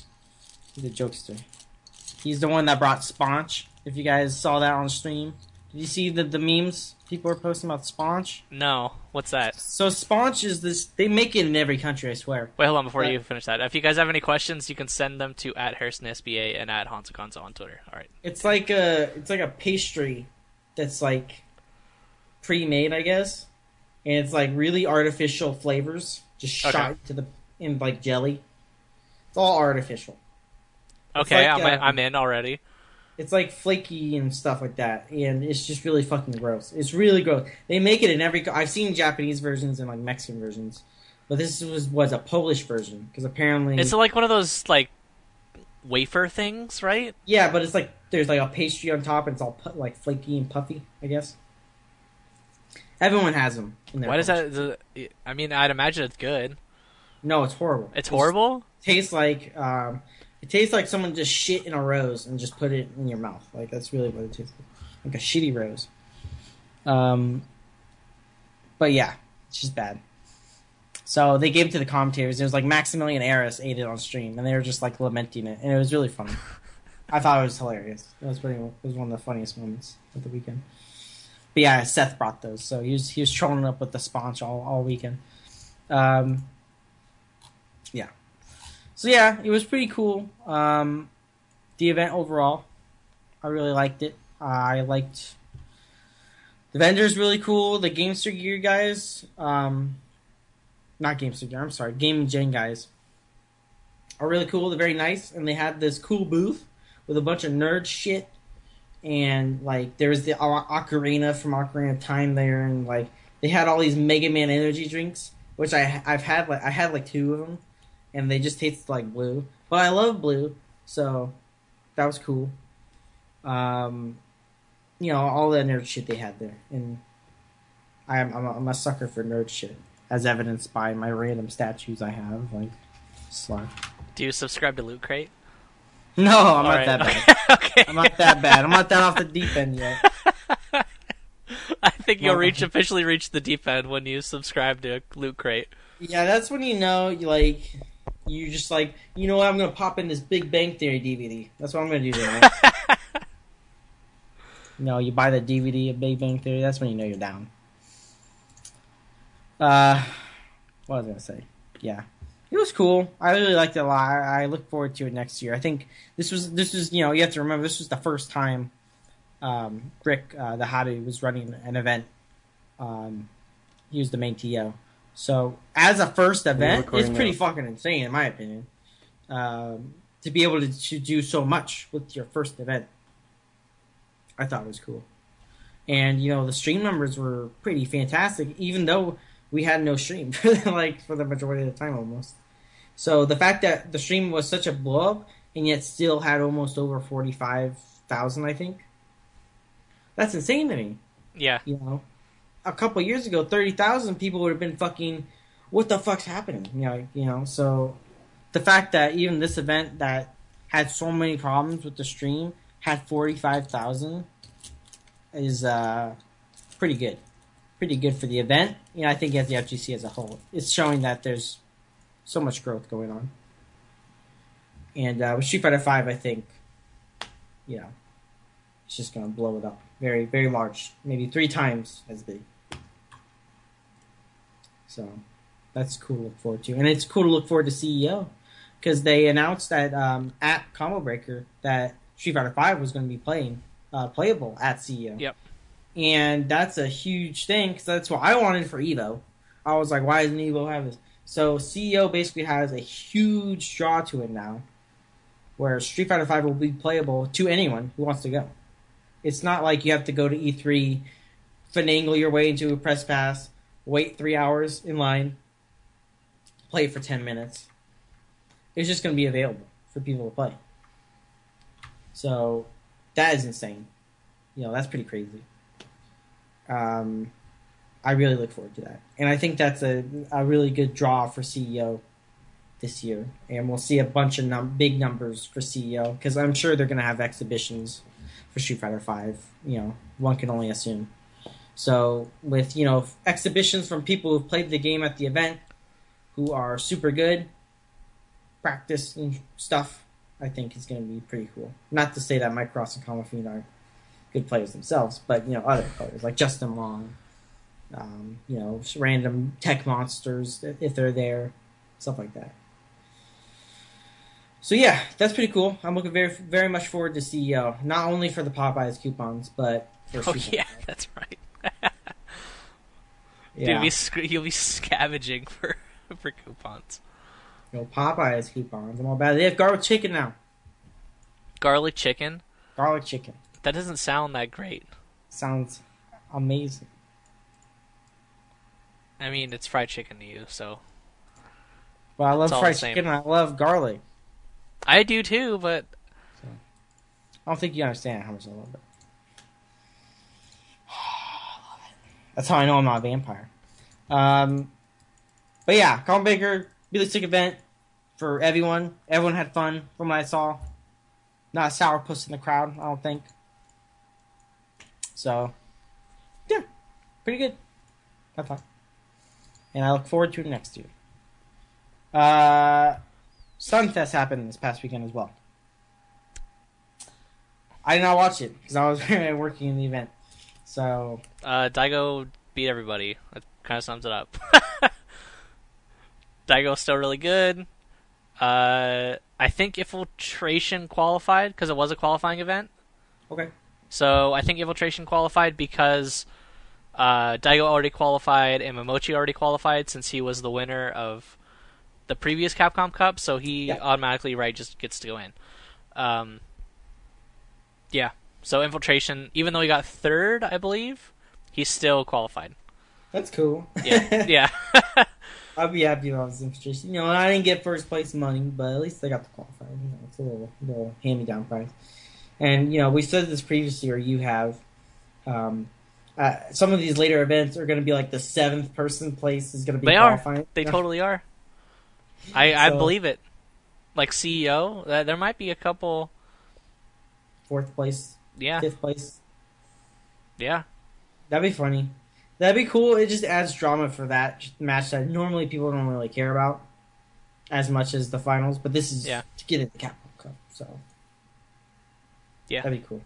He's a jokester. He's the one that brought Sponge. If you guys saw that on stream, Did you see the memes people are posting about Sponge? No, what's that? So Sponge is this. They make it in every country, I swear. Wait, hold on before But- you finish that. If you guys have any questions, you can send them to @HarrisonSBA and @HansaKonzo on Twitter. All right. It's like a pastry that's like pre-made, I guess, and it's like really artificial flavors just Okay. shot in like jelly. It's all artificial. Okay, like, I'm in already. It's like flaky and stuff like that, and it's just really fucking gross. It's really gross. They make it in every. I've seen Japanese versions and like Mexican versions, but this was a Polish version because apparently It's like one of those like wafer things, right? yeah, but it's like there's like a pastry on top and it's all like flaky and puffy. I guess everyone has them. In their Why does Polish. that? I mean, I'd imagine it's good. No, it's horrible. It's horrible. Tastes like it tastes like someone just shit in a rose and just put it in your mouth. Like that's really what it tastes like a shitty rose. But yeah, it's just bad. So they gave it to the commentators. It was like Maximilian Eris ate it on stream, and they were just like lamenting it, and it was really funny. I thought it was hilarious. It was one of the funniest moments of the weekend. But yeah, Seth brought those, so he was trolling up with the Sponge all weekend. Yeah. So yeah, it was pretty cool. The event overall, I really liked it. I liked the vendors really cool. The Gamester Gear guys, not Gamester Gear. I'm sorry, Game Gen guys are really cool. They're very nice, and they had this cool booth with a bunch of nerd shit. And like there was the Ocarina from Ocarina of Time there, and like they had all these Mega Man energy drinks, which I've had like I had like 2 of them, and they just tasted like blue. But I love blue, so that was cool. You know, all that nerd shit they had there, and I'm a sucker for nerd shit, as evidenced by my random statues I have, like Slug. Do you subscribe to Loot Crate? No, I'm All not right. that bad. Okay. I'm not that bad. I'm not that off the deep end yet. I think you'll Well- officially reach the deep end when you subscribe to Loot Crate. Yeah, that's when you know, you just like, you know what, I'm gonna pop in this Big Bang Theory DVD. That's what I'm gonna do tonight. You buy the DVD of Big Bang Theory, that's when you know you're down. What was I gonna say? Yeah. It was cool. I really liked it a lot. I look forward to it next year. I think this was you have to remember, this was the first time Rick, the Hottie, was running an event. He was the main TO. So, as a first event, it's pretty fucking insane, in my opinion. To be able to do so much with your first event. I thought it was cool. And, the stream numbers were pretty fantastic, even though we had no stream for the majority of the time almost. So, the fact that the stream was such a blow-up, and yet still had almost over 45,000, I think. That's insane to me. Yeah. A couple years ago, 30,000 people would have been fucking, what the fuck's happening? So the fact that even this event that had so many problems with the stream had 45,000 is pretty good. Pretty good for the event. I think as the FGC as a whole, it's showing that there's so much growth going on. And with Street Fighter V, I think, it's just going to blow it up. Very, very large. Maybe 3 times as big. So, that's cool to look forward to. And it's cool to look forward to CEO. Because they announced that at Combo Breaker that Street Fighter V was going to be playable at CEO. Yep. And that's a huge thing, because that's what I wanted for EVO. I was like, why doesn't EVO have this? So, CEO basically has a huge draw to it now. Where Street Fighter V will be playable to anyone who wants to go. It's not like you have to go to E3, finagle your way into a press pass, wait 3 hours in line, play for 10 minutes. It's just going to be available for people to play. So, that is insane. That's pretty crazy. I really look forward to that. And I think that's a really good draw for CEO this year. And we'll see a bunch of big numbers for CEO, because I'm sure they're going to have exhibitions for Street Fighter V. One can only assume. So with, exhibitions from people who've played the game at the event, who are super good, practice and stuff, I think is going to be pretty cool. Not to say that Mike Cross and Kama Fiend good players themselves, but other players like Justin Long, random tech monsters if they're there, stuff like that. So yeah, that's pretty cool. I'm looking very very much forward to CEO, not only for the Popeyes coupons, but for yeah, that's right. yeah. Dude, you'll be scavenging for coupons. Popeyes coupons. I'm all about it. They have garlic chicken now. Garlic chicken? Garlic chicken. That doesn't sound that great. Sounds amazing. I mean, it's fried chicken to you, so. Well, I love It's all fried the same. chicken and I love garlic. I do too, but I don't think you understand how much I love it. That's how I know I'm not a vampire. But yeah, Colin Baker, really sick event for everyone. Everyone had fun from what I saw. Not a sourpuss in the crowd, I don't think. So, yeah, pretty good. Had fun. And I look forward to it next year. Sunfest happened this past weekend as well. I did not watch it because I was working in the event. So Daigo beat everybody. That kind of sums it up. Daigo's still really good. I think Infiltration qualified because it was a qualifying event. okay, So I think Infiltration qualified because Daigo already qualified and Momochi already qualified since he was the winner of the previous Capcom Cup. So he automatically just gets to go in. Yeah. So Infiltration, even though he got third, I believe, he's still qualified. that's cool. Yeah. Yeah. I'll be happy if I was Infiltration. And I didn't get first place money, but at least I got the qualifier. It's a little hand-me-down prize. And we said this previously, or you have. Some of these later events are going to be like the 7th person place is going to be qualifying. They totally are. I believe it. Like CEO, there might be a couple. 4th place. Yeah. 5th place. Yeah. That'd be funny. That'd be cool. It just adds drama for that match that normally people don't really care about as much as the finals. But this is to get in the Capcom Cup, so yeah, that'd be cool.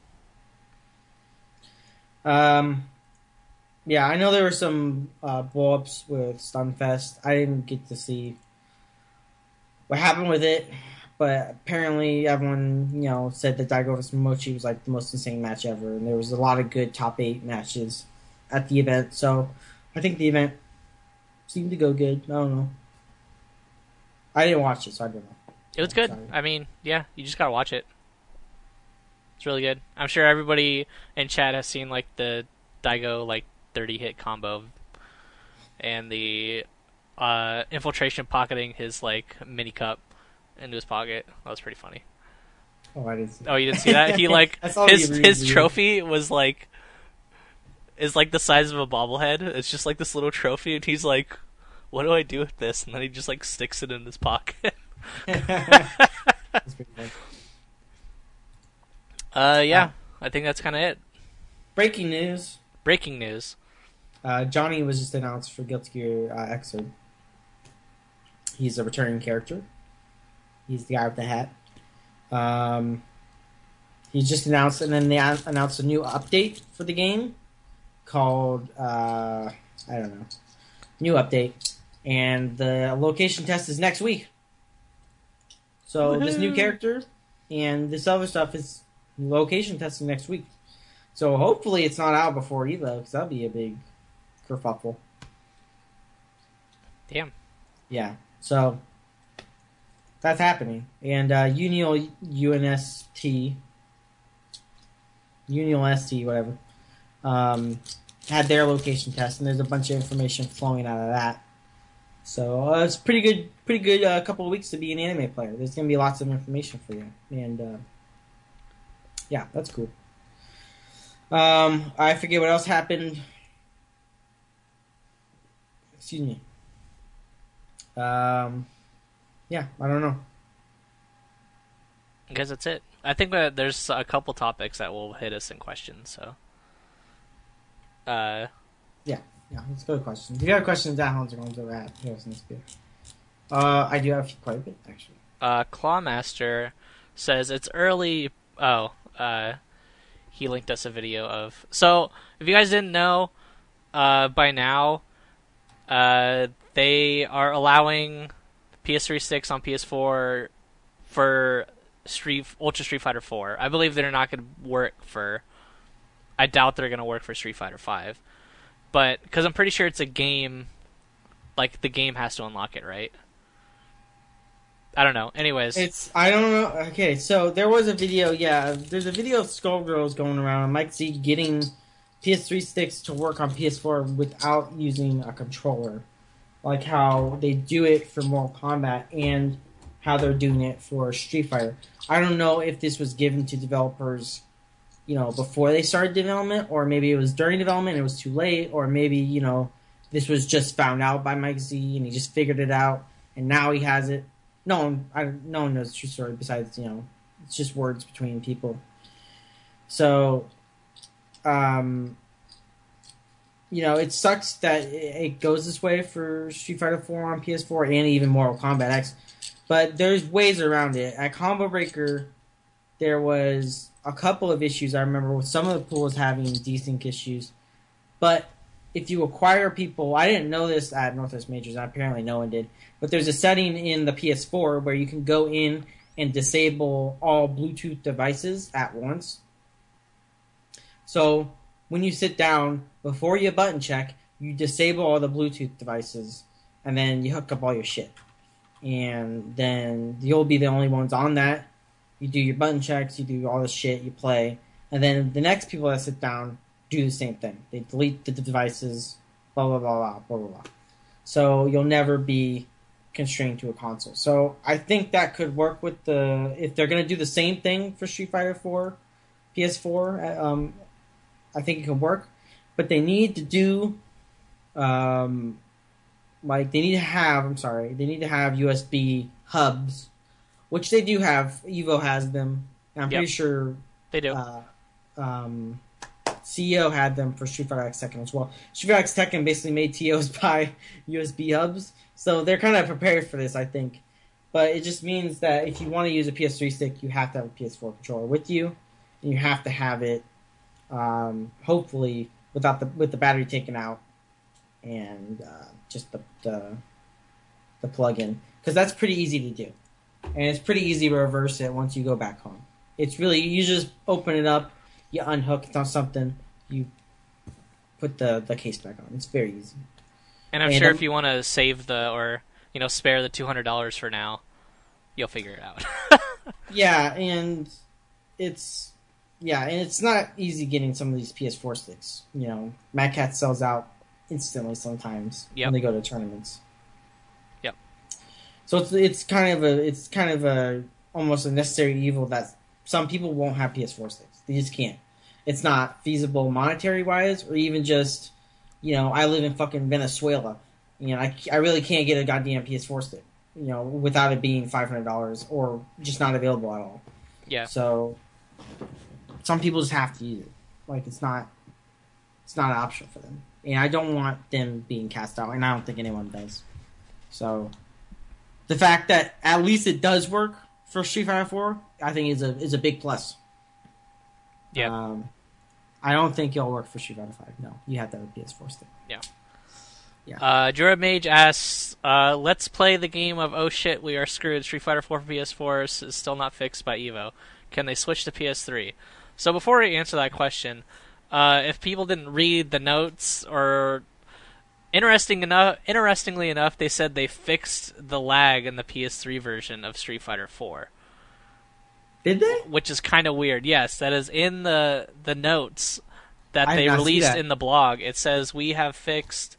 Yeah, I know there were some blow-ups with Stunfest. I didn't get to see what happened with it, but apparently everyone, said that Daigo vs. Momochi was like the most insane match ever, and there was a lot of good top 8 matches at the event. So I think the event seemed to go good. I don't know. I didn't watch it, so I don't know. It was good. Sorry. I mean, yeah, you just gotta watch it. It's really good. I'm sure everybody in chat has seen like the Daigo 30-hit combo and the Infiltration pocketing his mini cup into his pocket. That was pretty funny. Oh, I didn't see that. Oh, you didn't see that? He I saw his trophy was is the size of a bobblehead. It's just this little trophy, and he's like, "What do I do with this?" And then he just sticks it in his pocket. That's pretty funny. Yeah, I think that's kind of it. Breaking news. Breaking news. Johnny was just announced for Guilty Gear Xrd. He's a returning character. He's the guy with the hat. He's just announced, and then they announced a new update for the game called, I don't know, new update. And the location test is next week. So this new character and this other stuff is location testing next week. So hopefully it's not out before EVO, because that'd be a big kerfuffle. Damn. Yeah, so that's happening. And Union ST, whatever, had their location test, and there's a bunch of information flowing out of that. So it's pretty good couple of weeks to be an anime player. There's going to be lots of information for you. And yeah, that's cool. I forget what else happened. Excuse me. Yeah, I don't know. I guess that's it. I think that there's a couple topics that will hit us in questions. So, Yeah, let's go to questions. If you have questions, that one's going to go at Harrison Spear. I do have quite a bit, actually. Clawmaster says it's early. he linked us a video of. So if you guys didn't know, by now, they are allowing PS3 sticks on PS4 for Ultra Street Fighter 4. I believe they're not going to work for. I doubt they're going to work for Street Fighter 5, but because I'm pretty sure it's a game, like the game has to unlock it, right? I don't know. Anyways, I don't know. Okay, so there was a video. Yeah, there's a video of Skullgirls going around. Mike Z getting PS3 sticks to work on PS4 without using a controller, like how they do it for Mortal Kombat and how they're doing it for Street Fighter. I don't know if this was given to developers, before they started development, or maybe it was during development and it was too late, or maybe, this was just found out by Mike Z and he just figured it out and now he has it. No one knows the true story besides, it's just words between people. So, it sucks that it goes this way for Street Fighter 4 on PS4 and even Mortal Kombat X. But there's ways around it. At Combo Breaker, there was a couple of issues. I remember with some of the pools having desync issues. But if you acquire people, I didn't know this at Northwest Majors. Apparently no one did. But there's a setting in the PS4 where you can go in and disable all Bluetooth devices at once. So when you sit down, before you button check, you disable all the Bluetooth devices, and then you hook up all your shit. And then you'll be the only ones on that. You do your button checks, you do all this shit, you play. And then the next people that sit down do the same thing. They delete the devices, blah, blah, blah, blah, blah, blah, blah. So you'll never be constrained to a console. So I think that could work with if they're going to do the same thing for Street Fighter 4, PS4, I think it could work. But they need to do, they need to have USB hubs, which they do have. Evo has them. And I'm pretty sure they do. CEO had them for Street Fighter X Tekken as well. Street Fighter X Tekken basically made TOs buy USB hubs, so they're kind of prepared for this, I think. But it just means that if you want to use a PS3 stick, you have to have a PS4 controller with you, and you have to have it, hopefully, with the battery taken out, and just the plug-in, because that's pretty easy to do, and it's pretty easy to reverse it once you go back home. It's really, you just open it up, you unhook it on something, you put the case back on. It's very easy. And I'm sure if you want to save spare the $200 for now, you'll figure it out. and it's not easy getting some of these PS4 sticks. Mad Cat sells out instantly sometimes when they go to tournaments. Yep. So it's kind of a almost a necessary evil that some people won't have PS4 sticks. They just can't. It's not feasible monetary wise, or even just, I live in fucking Venezuela. I really can't get a goddamn PS4 stick, without it being $500 or just not available at all. Yeah. So some people just have to use it. It's not an option for them. And I don't want them being cast out, and I don't think anyone does. So the fact that at least it does work for Street Fighter 4, I think is a big plus. Yeah. I don't think it'll work for Street Fighter 5. No, you have to have a PS4 stick. Yeah. Yeah. Jura Mage asks, let's play the game of oh shit, we are screwed. Street Fighter 4 for PS4 is still not fixed by Evo. Can they switch to PS3? So before we answer that question, if people didn't read the notes, or interestingly enough, they said they fixed the lag in the PS3 version of Street Fighter 4. Did they? Which is kind of weird. Yes, that is in the notes that they released in the blog. It says we have fixed.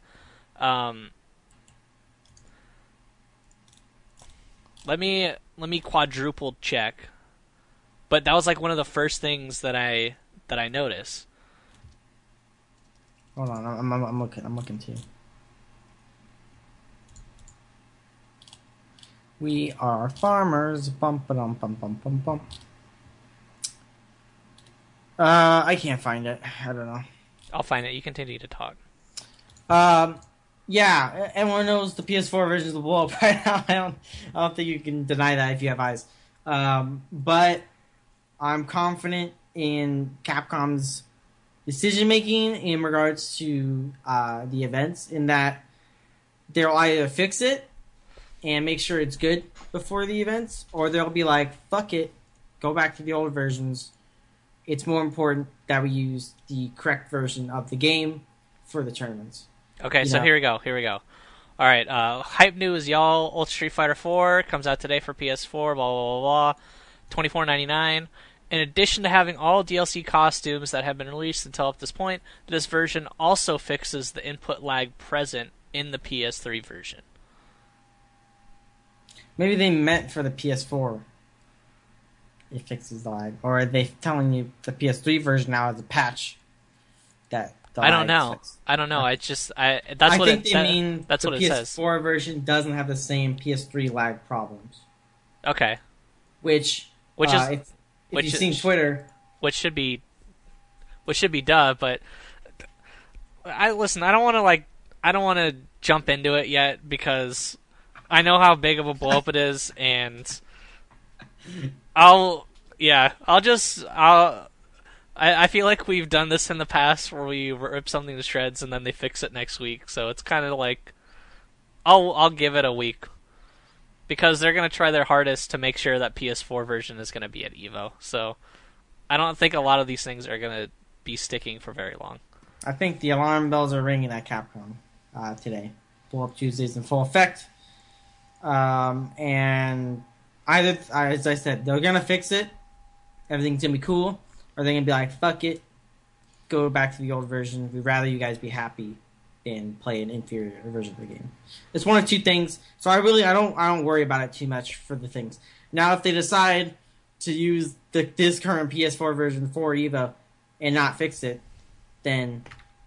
Let me quadruple check. But that was one of the first things that I noticed. Hold on, I'm looking too. We are farmers. Bum bum bum bum bum bum. I can't find it. I don't know. I'll find it. You continue to talk. Yeah, everyone knows the PS4 versions will blow up right now. I don't think you can deny that if you have eyes. But I'm confident in Capcom's decision making in regards to the events, in that they'll either fix it and make sure it's good before the events, or they'll be like, fuck it, go back to the old versions. It's more important that we use the correct version of the game for the tournaments. Okay, so here we go. All right, hype news, y'all. Ultra Street Fighter 4 comes out today for PS4, blah, blah, blah, blah. $24.99. In addition to having all DLC costumes that have been released until up this point, this version also fixes the input lag present in the PS3 version. Maybe they meant for the PS4 it fixes the lag. Or are they telling you the PS3 version now is a patch that the I don't lag know. fixed? I don't know. I think they mean that's the what it PS4 says. version doesn't have the same PS3 lag problems. Okay. Which if you've seen Twitter, which should be duh, but I don't want to jump into it yet because I know how big of a blow up it is, and I feel like we've done this in the past where we rip something to shreds and then they fix it next week, so it's kind of like I'll give it a week. Because they're going to try their hardest to make sure that PS4 version is going to be at EVO. So I don't think a lot of these things are going to be sticking for very long. I think the alarm bells are ringing at Capcom today. Blow Up Tuesday's in full effect. And either, as I said, they're going to fix it. Everything's going to be cool. Or they're going to be like, fuck it. Go back to the old version. We'd rather you guys be happy and play an inferior version of the game. It's one of two things. So I don't worry about it too much for the things. Now, if they decide to use this current PS4 version for EVO and not fix it, then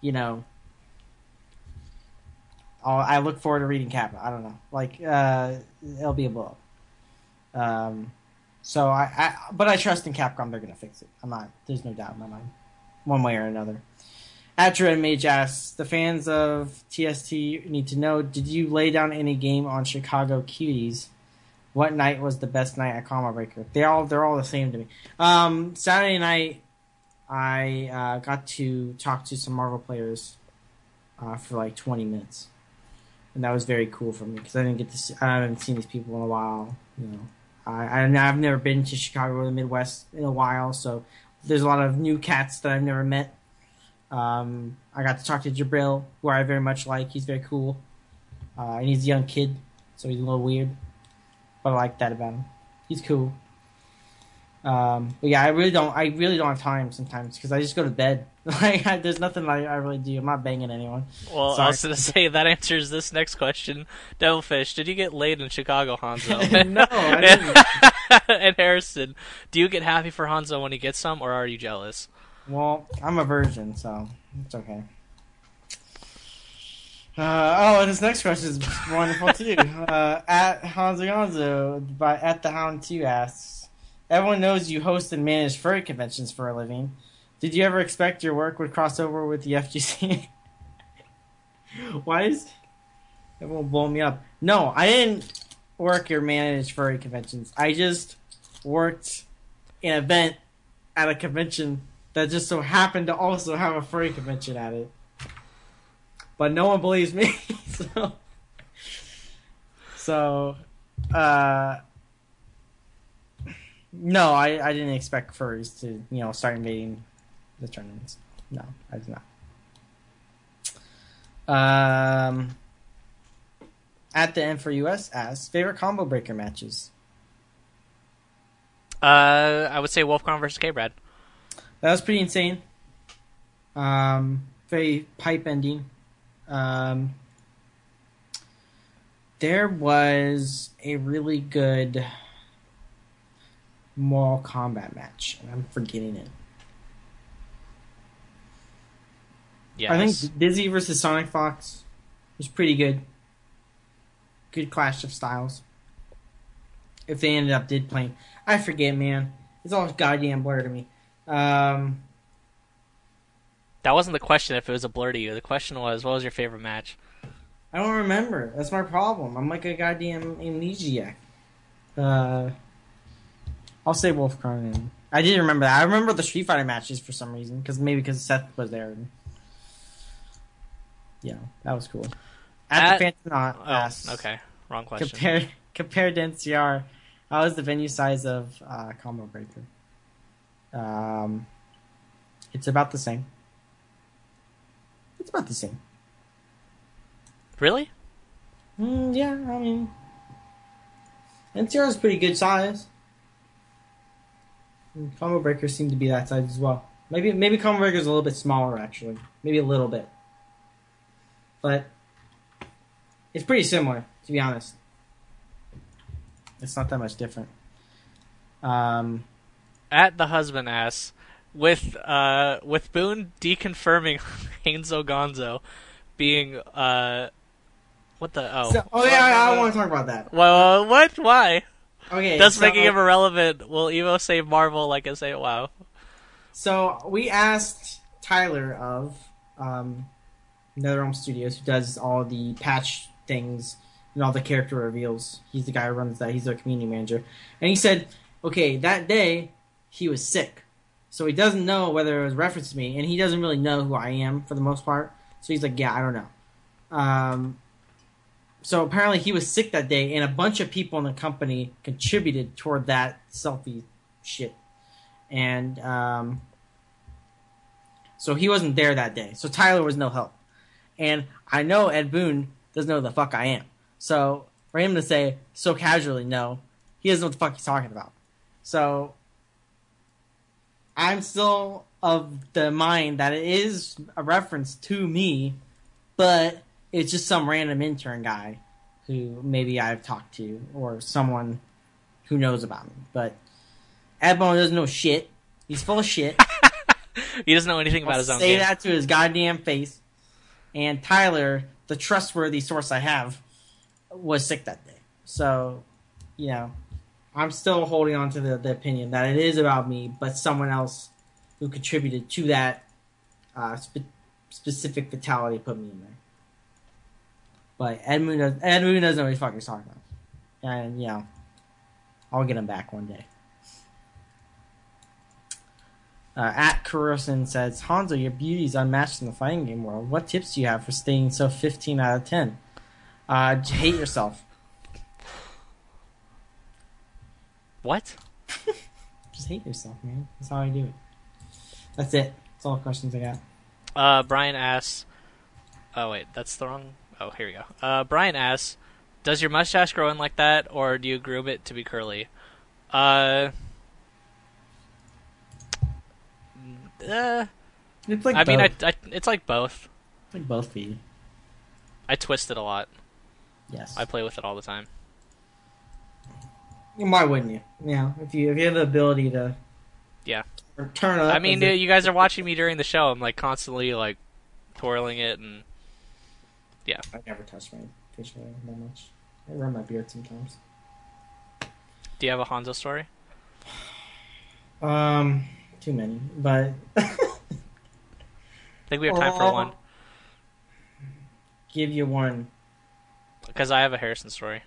I look forward to reading Cap. I don't know, it'll be a blow up. But I trust in Capcom. They're gonna fix it. There's no doubt in my mind, one way or another. Atra and Mage asks, the fans of TST need to know, did you lay down any game on Chicago Cuties? What night was the best night at Combo Breaker? They're all the same to me. Saturday night, I got to talk to some Marvel players for like 20 minutes. And that was very cool for me because I haven't seen these people in a while. I've never been to Chicago or the Midwest in a while, so there's a lot of new cats that I've never met. I got to talk to Jabril, who I very much like. He's very cool. And he's a young kid, so he's a little weird. But I like that about him. He's cool. But yeah, I really don't have time sometimes because I just go to bed. There's nothing I really do. I'm not banging anyone. Well, Sorry. I was going to say, that answers this next question. Devilfish, did you get laid in Chicago, Hanzo? No, I didn't. And Harrison, do you get happy for Hanzo when he gets some, or are you jealous? Well, I'm a virgin, so it's okay. And this next question is wonderful too. At Hanzo at the Hound 2 asks, everyone knows you host and manage furry conventions for a living. Did you ever expect your work would cross over with the FGC? Why is everyone blowing me up? No, I didn't work or manage furry conventions. I just worked an event at a convention that just so happened to also have a furry convention at it. But no one believes me. No, I didn't expect furries to, start invading the tournaments. No, I did not. At the end for US asks, favorite combo breaker matches? I would say Wolfcon versus K-Brad. That was pretty insane. Very pipe ending. There was a really good Mortal Kombat match, and I'm forgetting it. Yes. I think Dizzy versus Sonic Fox was pretty good. Good clash of styles. If they ended up playing, I forget, man. It's all goddamn blur to me. That wasn't the question if it was a blur to you. The question was, what was your favorite match? I don't remember. That's my problem. I'm like a goddamn amnesiac. I'll say Wolfcon I didn't remember that. I remember the Street Fighter matches for some reason, because Seth was there. Yeah, that was cool. At the Phantonaut asks, okay, wrong question. Compared to NCR, how is the venue size of Combo Breaker? It's about the same. It's about the same. Really? Yeah, I mean, NCR is pretty good size. And Combo Breakers seem to be that size as well. Maybe Combo Breaker's a little bit smaller, actually. Maybe a little bit. But it's pretty similar, to be honest. It's not that much different. At the husband asks, with Boone deconfirming Hanzo Gonzo being what the I want to talk about that. Well, what? Why? Okay, that's making him irrelevant. Will Evo save Marvel like I say WoW? So we asked Tyler of NetherRealm Studios, who does all the patch things and all the character reveals. He's the guy who runs that. He's their community manager, and he said, okay, that day he was sick, so he doesn't know whether it was reference to me, and he doesn't really know who I am for the most part. So he's like, yeah, I don't know. So apparently he was sick that day, and a bunch of people in the company contributed toward that selfie shit. And so he wasn't there that day. So Tyler was no help. And I know Ed Boon doesn't know who the fuck I am. So for him to say so casually no, he doesn't know what the fuck he's talking about. So I'm still of the mind that it is a reference to me, but it's just some random intern guy who maybe I've talked to or someone who knows about me. But Ed Boon doesn't know shit. He's full of shit. He doesn't know anything about his own game. Say game. that to his goddamn face. And Tyler, the trustworthy source I have, was sick that day. So, you know, I'm still holding on to the opinion that it is about me, but someone else who contributed to that specific fatality put me in there. But Ed Boon doesn't know what he's fucking talking about. And, you know, I'll get him back one day. At Kurosin says, Hanzo, your beauty is unmatched in the fighting game world. What tips do you have for staying so 15 out of 10? Hate yourself. What? Just hate yourself, man. That's how I do it. That's it. That's all the questions I got. Brian asks... Oh, wait. That's the wrong... Oh, here we go. Brian asks, does your mustache grow in like that, or do you groom it to be curly? It's like I both. mean, it's like both. It's like both for you. I twist it a lot. Yes. I play with it all the time. Why wouldn't you? Yeah, if you have the ability to... Yeah. Turn up. I mean, you guys are watching me during the show. I'm like constantly like twirling it and... Yeah. I never touch my facial hair that much. I run my beard sometimes. Do you have a Hanzo story? Too many, but... I think we have time for one. Give you one. Because I have a Harrison story.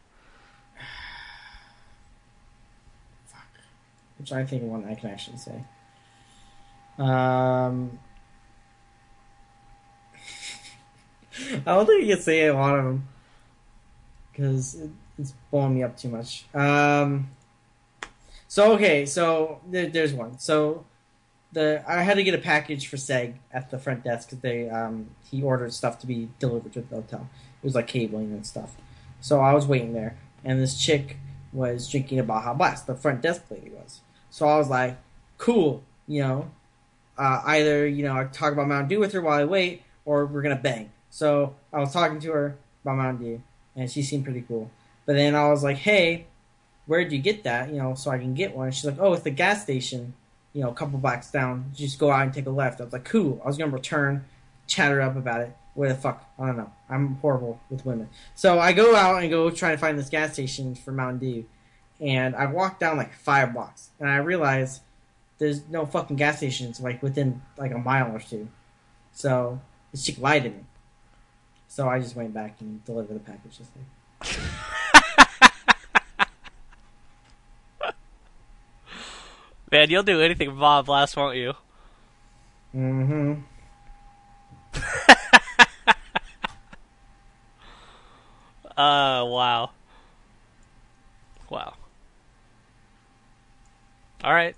Fuck. I'm trying to think of one I can actually say. I don't think you can say a lot of them. Because it's blowing me up too much. So there's one. So I had to get a package for Seg at the front desk because he ordered stuff to be delivered to the hotel. It was like cabling and stuff. So I was waiting there, and this chick was drinking a Baja Blast. The front desk lady was. So I was like, cool, either I talk about Mountain Dew with her while I wait, or we're gonna bang. So I was talking to her about Mountain Dew, and she seemed pretty cool. But then I was like, hey, where'd you get that? So I can get one. And she's like, oh, it's the gas station. A couple blocks down. Just go out and take a left. I was like, cool. I was going to return, chat her up about it. Where the fuck? I don't know. I'm horrible with women. So I go out and go try to find this gas station for Mountain Dew. And I walk down like 5 blocks. And I realize there's no fucking gas stations like within like a mile or two. So this chick lied to me. So I just went back and delivered the package this day. Man, you'll do anything for Baja Blast, won't you? Mm-hmm. Wow. Wow. Alright.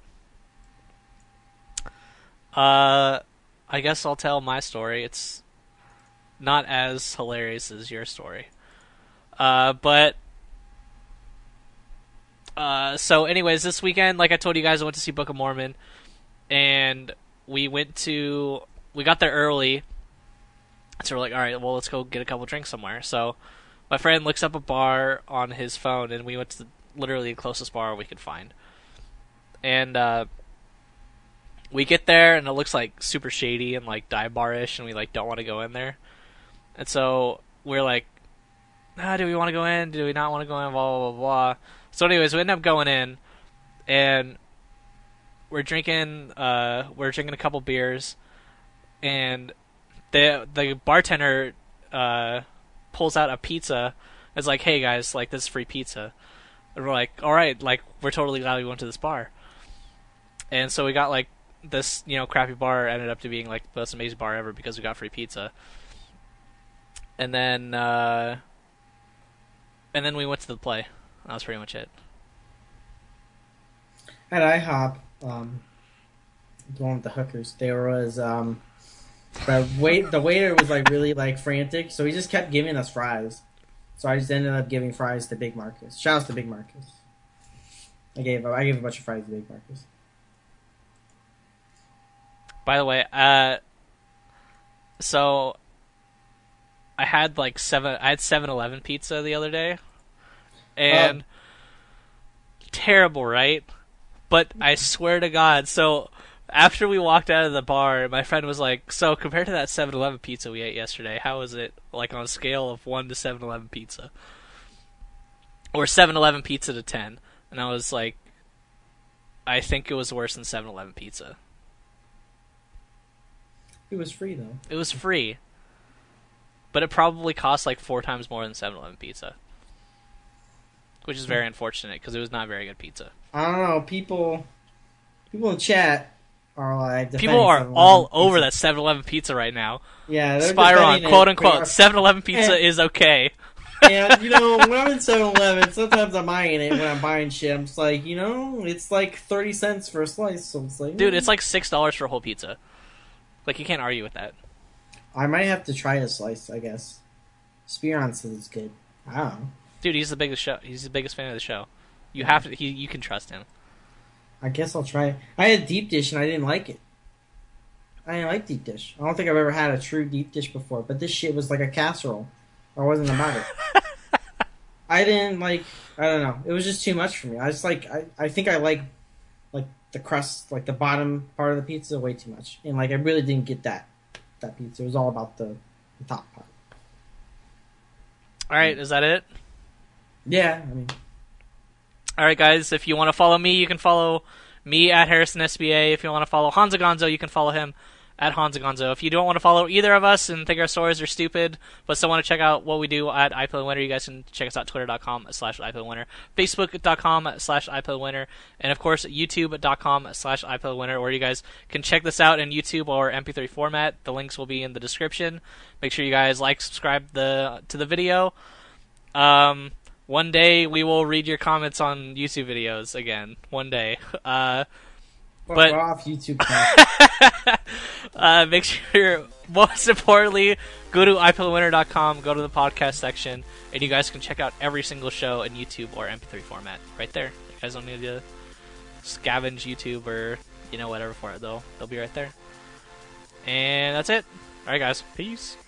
I guess I'll tell my story. It's not as hilarious as your story. So anyways, this weekend, like I told you guys, I went to see Book of Mormon, and we got there early, so we're like, alright, well, let's go get a couple drinks somewhere. So my friend looks up a bar on his phone, and we went to literally the closest bar we could find. And, we get there, and it looks, like, super shady and, like, dive bar-ish, and we, like, don't want to go in there. And so we're like, do we want to go in? Do we not want to go in? Blah, blah, blah, blah. So anyways, we end up going in, and we're drinking a couple beers, and the bartender pulls out a pizza. It's like, hey guys, like, this is free pizza. And we're like, alright, like, we're totally glad we went to this bar. And so we got, like, this, crappy bar ended up to being, like, the most amazing bar ever because we got free pizza. And then we went to the play. That was pretty much it. At IHOP, the one with the hookers, there was the waiter was like really like frantic, so he just kept giving us fries. So I just ended up giving fries to Big Marcus. Shouts to Big Marcus. I gave a bunch of fries to Big Marcus. By the way, so I had like 7-Eleven pizza the other day, and terrible, right? But I swear to God, so after we walked out of the bar, my friend was like, so compared to that 7-Eleven pizza we ate yesterday, how is it, like, on a scale of 1 to 7-Eleven pizza? Or 7-Eleven pizza to 10. And I was like, I think it was worse than 7-Eleven pizza. It was free, though. It was free. But it probably cost like 4 times more than 7-Eleven pizza. Which is very unfortunate, because it was not very good pizza. I don't know, people in chat are like... People are all over that 7-Eleven pizza right now. Yeah, they're Spyron, quote-unquote, 7-Eleven pizza is okay. And, when I'm in 7-Eleven, sometimes I'm eyeing it when I'm buying shit. I'm just like, it's like 30 cents for a slice, so it's like... Dude, it's like $6 for a whole pizza. Like, you can't argue with that. I might have to try a slice, I guess. Spiron says it's good. I don't know. Dude, he's the biggest fan of the show. You have to. You can trust him. I guess I'll try it. I had deep dish and I didn't like it. I didn't like deep dish. I don't think I've ever had a true deep dish before, but this shit was like a casserole. I wasn't about it. I didn't like. I don't know. It was just too much for me. I just like. I think I like the crust, like the bottom part of the pizza, way too much, and like I really didn't get that pizza. It was all about the top part. All right, is that it? Yeah, I mean. All right, guys. If you want to follow me, you can follow me at Harrison SBA. If you want to follow Hanzo Gonzo, you can follow him at Hanzo Gonzo. If you don't want to follow either of us and think our stories are stupid, but still want to check out what we do at iPlayWinner, you guys can check us out twitter.com/iPlayWinner, facebook.com/iPlayWinner, and of course youtube.com/iPlayWinner, where you guys can check this out in YouTube or MP3 format. The links will be in the description. Make sure you guys subscribe to the video. One day we will read your comments on YouTube videos again. One day. But off YouTube. Make sure, most importantly, go to iPlayWinner.com, go to the podcast section, and you guys can check out every single show in YouTube or MP3 format right there. You guys don't need to scavenge YouTube or whatever for it. They'll be right there. And that's it. All right, guys. Peace.